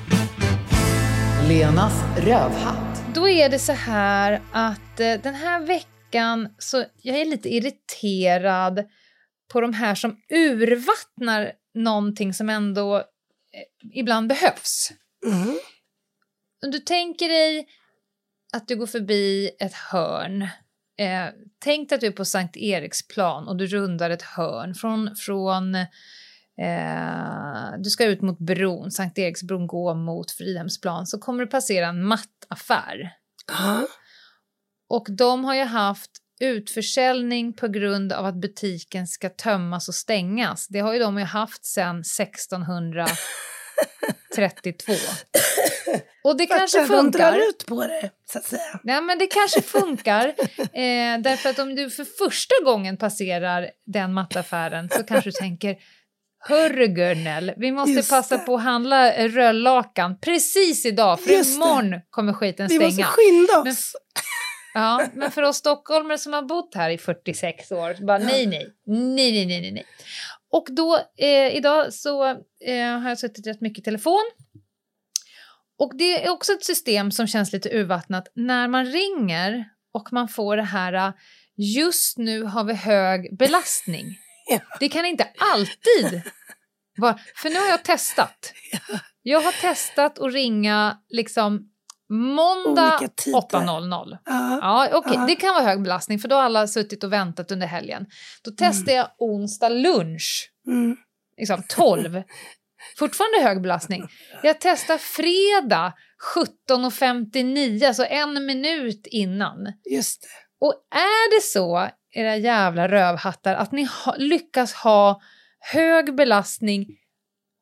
Lenas rövhatt. Då är det så här att eh, den här veckan så jag är lite irriterad på de här som urvattnar någonting som ändå eh, ibland behövs. Mm. Om du tänker dig att du går förbi ett hörn. Eh, tänk att du är på Sankt Eriksplan och du rundar ett hörn från... från Eh, du ska ut mot bron, Sankt Eriksbron, gå mot Fridhemsplan, så kommer du passera en mattaffär. Ja. Och de har ju haft utförsäljning på grund av att butiken ska tömmas och stängas. Det har ju de ju haft sedan sextonhundratrettiotvå. Och det kanske Fattar, de drar funkar. ut på det, så att säga. Ja, men det kanske funkar. Eh, därför att om du för första gången passerar den mattaffären så kanske du tänker: hörru Gunnel, vi måste Just passa det. på att handla röllakan precis idag, för Just det. imorgon kommer skiten Vi stänga. måste skynda Men- oss. Ja, men för oss stockholmare som har bott här i fyrtiosex år, så bara nej, nej, nej, nej, nej, nej, nej. Och då, eh, idag så eh, har jag suttit rätt mycket i telefon. Och det är också ett system som känns lite urvattnat när man ringer och man får det här: just nu har vi hög belastning. Ja. Det kan inte alltid vara, för nu har jag testat. Jag har testat att ringa liksom måndag Olika tider. åtta noll noll. Ja. Ja, okej, Ja. det kan vara hög belastning för då har alla suttit och väntat under helgen. Då testade jag onsdag lunch, Mm. liksom tolv. Fortfarande hög belastning. Jag testar fredag sjutton femtionio, alltså en minut innan. Just det. Och är det så, era jävla rövhattar, att ni ha, lyckas ha hög belastning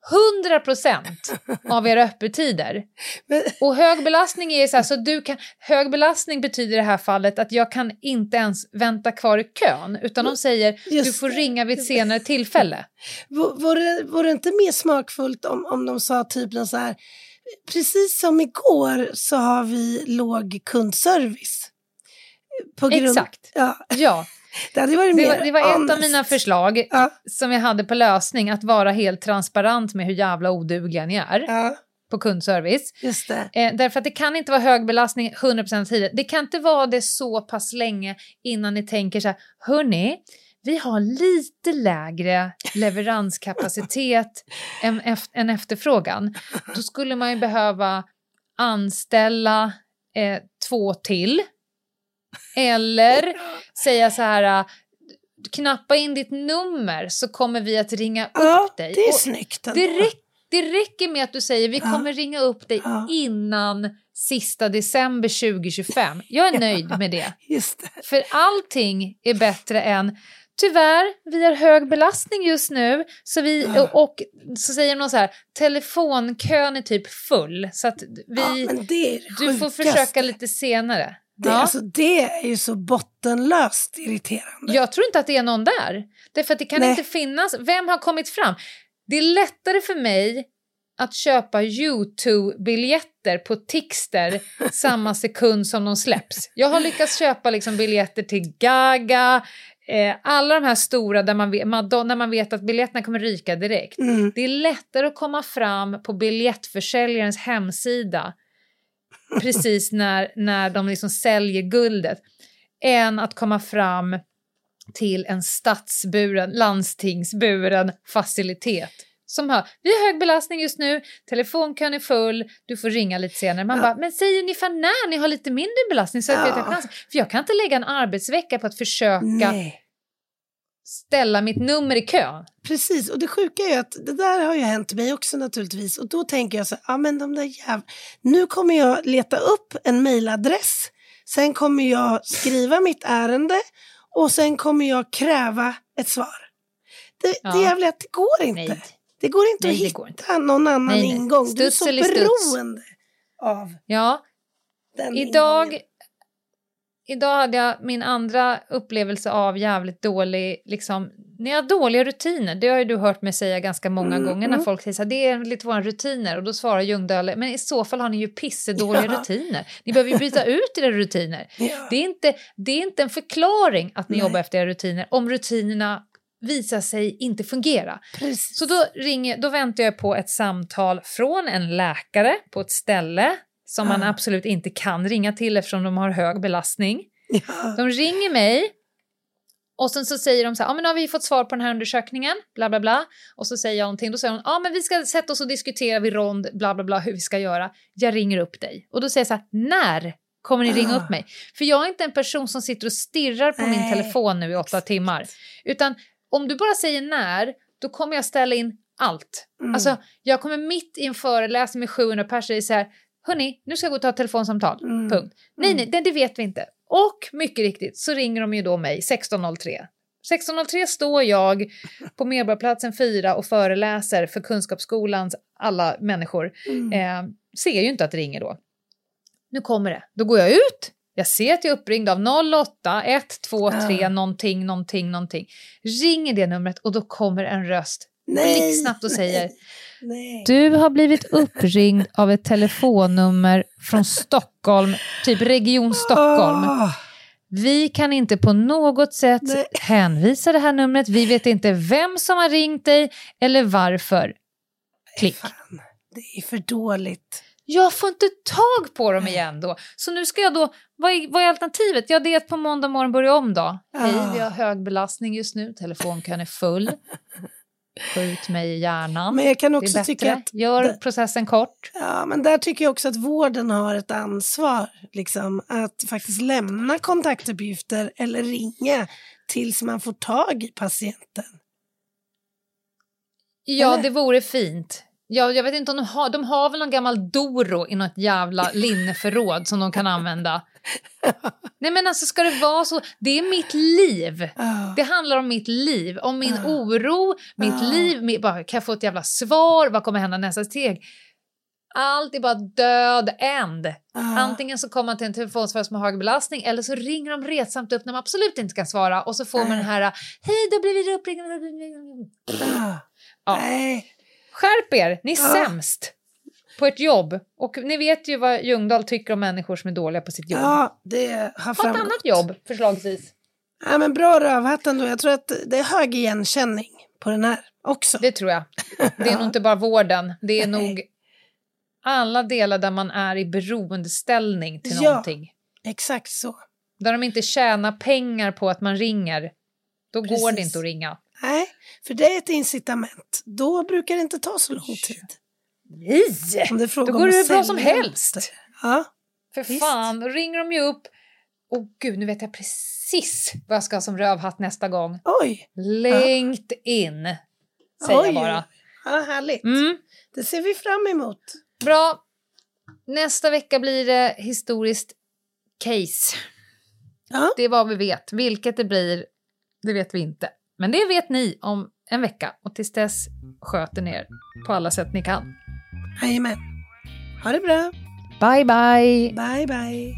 hundra procent av era öppettider. Och hög belastning är så här, så du kan, hög belastning betyder i det här fallet att jag kan inte ens vänta kvar i kön, utan de säger Just du får ringa vid ett senare tillfälle. Vore, vore det inte mer smakfullt om, om de sa typ något så här, precis som igår så har vi låg kundservice. På grund, Exakt, ja. ja. Det, hade varit det, mer var, det var ett honest. av mina förslag ja. som jag hade på lösning, att vara helt transparent med hur jävla odugliga ni är Ja. på kundservice. Just det. Eh, därför att det kan inte vara hög belastning hundra procent av tiden. Det kan inte vara det så pass länge innan ni tänker så här, hörni, vi har lite lägre leveranskapacitet än, än efterfrågan. Då skulle man ju behöva anställa eh, två till. Eller säga så här, knappa in ditt nummer så kommer vi att ringa ja, upp dig. det är Och snyggt. det, räck, det räcker med att du säger vi ja. kommer ringa upp dig ja. innan sista december tjugo tjugofem. Jag är nöjd med det. Just det. För allting är bättre än tyvärr, vi har hög belastning just nu. Så vi, ja. och, och så säger de så här, telefonkön är typ full. Så att vi, ja, men det är det du får sjukaste. försöka lite senare. Det, ja. alltså, det är ju så bottenlöst irriterande. Jag tror inte att det är någon där. Därför att det kan Nej. inte finnas. Vem har kommit fram? Det är lättare för mig att köpa YouTube-biljetter på Tixter samma sekund som de släpps. Jag har lyckats köpa liksom biljetter till Gaga, eh, alla de här stora där man vet, man, då, när man vet att biljetterna kommer ryka direkt. Mm. Det är lättare att komma fram på biljettförsäljarens hemsida precis när, när de liksom säljer guldet än att komma fram till en stadsburen, landstingsburen facilitet som har, vi har hög belastning just nu, telefonkön är full, du får ringa lite senare. Man ja. bara, men säg ungefär när ni har lite mindre belastning så att ja. jag tar chans. För jag kan inte lägga en arbetsvecka på att försöka Nej. ställa mitt nummer i kön. Precis, och det sjuka är att det där har ju hänt mig också naturligtvis. Och då tänker jag så ja men de där jävla... Nu kommer jag leta upp en mejladress. Sen kommer jag skriva mitt ärende. Och sen kommer jag kräva ett svar. Det, Ja. det jävla det går inte. Nej. Det går inte Nej, att det hitta går inte. någon annan Nej, nej. ingång. Du är Studs så eller studs. beroende av Ja, den idag... ingången. Idag hade jag min andra upplevelse av jävligt dålig, liksom, när jag har dåliga rutiner, det har ju du hört mig säga ganska många Mm, gånger när mm. folk säger så här, det är lite våra rutiner, och då svarar Ljungdahl, men i så fall har ni ju pissedåliga Ja. rutiner. Ni behöver ju byta ut era rutiner. Ja. Det är inte, det är inte en förklaring att ni Nej. jobbar efter era rutiner om rutinerna visar sig inte fungera. Precis. Så då, ringer, då väntar jag på ett samtal från en läkare på ett ställe som man Ah. absolut inte kan ringa till eftersom de har hög belastning. Ja. De ringer mig och sen så säger de så här, ja men har vi fått svar på den här undersökningen, bla bla bla. Och så säger jag någonting, då säger hon, ja men vi ska sätta oss och diskutera vid rond, bla bla bla, hur vi ska göra. Jag ringer upp dig. Och då säger jag så här, när kommer ni ringa Ah. upp mig? För jag är inte en person som sitter och stirrar på min Nej. telefon nu i åtta timmar. Utan om du bara säger när, då kommer jag ställa in allt. Mm. Alltså jag kommer mitt i en föreläsning med sjuhundra personer så här, hörni, nu ska jag gå och ta ett telefonsamtal. Mm. Punkt. Nej, nej, det, det vet vi inte. Och mycket riktigt så ringer de ju då mig sexton noll tre. sexton noll tre står jag på Medborgarplatsen fyra och föreläser för Kunskapsskolans alla människor. Mm. Eh, ser ju inte att det ringer då. Nu kommer det. Då går jag ut. Jag ser att jag är uppringd av noll åtta ett två tre Ja. någonting, någonting, någonting. Ringer det numret och då kommer en röst Nej. blixtsnabbt och säger... Nej. Du har blivit uppringd av ett telefonnummer från Stockholm, typ Region Stockholm. Åh. Vi kan inte på något sätt Nej. hänvisa det här numret. Vi vet inte vem som har ringt dig eller varför. Klick. Fan, det är för dåligt. Jag får inte tag på dem igen då. Så nu ska jag då, vad är, vad är alternativet? Ja, det är att på måndag morgon börja om då. Hej, Ah. vi har hög belastning just nu. Telefonkön är full. Skjut mig i hjärnan. Men jag kan Det också är tycka bättre. att Gör det- processen kort. ja, men där tycker jag också att vården har ett ansvar liksom, att faktiskt lämna kontaktuppgifter eller ringa tills man får tag i patienten. Ja, Eller? det vore fint. Ja, jag vet inte om de har... De har väl någon gammal Doro i något jävla linneförråd som de kan använda. Nej, men alltså ska det vara så? Det är mitt liv. Oh. Det handlar om mitt liv. Om min oh. oro, mitt oh. liv. Mitt, bara, kan jag få ett jävla svar? Vad kommer hända nästa steg? Allt är bara död end. oh. Antingen så kommer man till en telefonsvarare som har hög belastning, eller så ringer de retsamt upp när man absolut inte kan svara. Och så får oh. man den här, hej, då blir vi uppringda. Oh. Ja. Nej. Skärp er, ni är oh. sämst på ett jobb. Och ni vet ju vad Ljungdahl tycker om människor som är dåliga på sitt jobb. Ja, det har framgått. Ha ett annat jobb, förslagsvis. Ja, men bra rövhatt ändå. Jag tror att det är hög igenkänning på den här också. Det tror jag. Det är ja. nog inte bara vården. Det är nog alla delar där man är i beroendeställning till ja, någonting. Exakt så. Där de inte tjänar pengar på att man ringer. Då Precis. går det inte att ringa. Nej, för det är ett incitament. Då brukar det inte ta så lång tid. Nej! Om det då går det bra som helst. Ja, för visst. Fan, då ringer de ju upp. Åh gud, nu vet jag precis vad jag ska ha som rövhatt nästa gång. Oj! LinkedIn, ja. säger Oj. jag bara. Ja, härligt. Mm. Det ser vi fram emot. Bra. Nästa vecka blir det historiskt case. Ja. Det är vad vi vet. Vilket det blir, det vet vi inte. Men det vet ni om en vecka. Och tills dess sköter ni er på alla sätt ni kan. Jajamän. Ha det bra. Bye, bye. Bye, bye.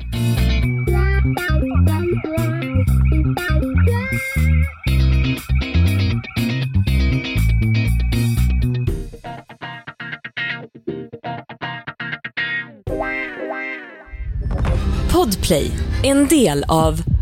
Podplay, en del av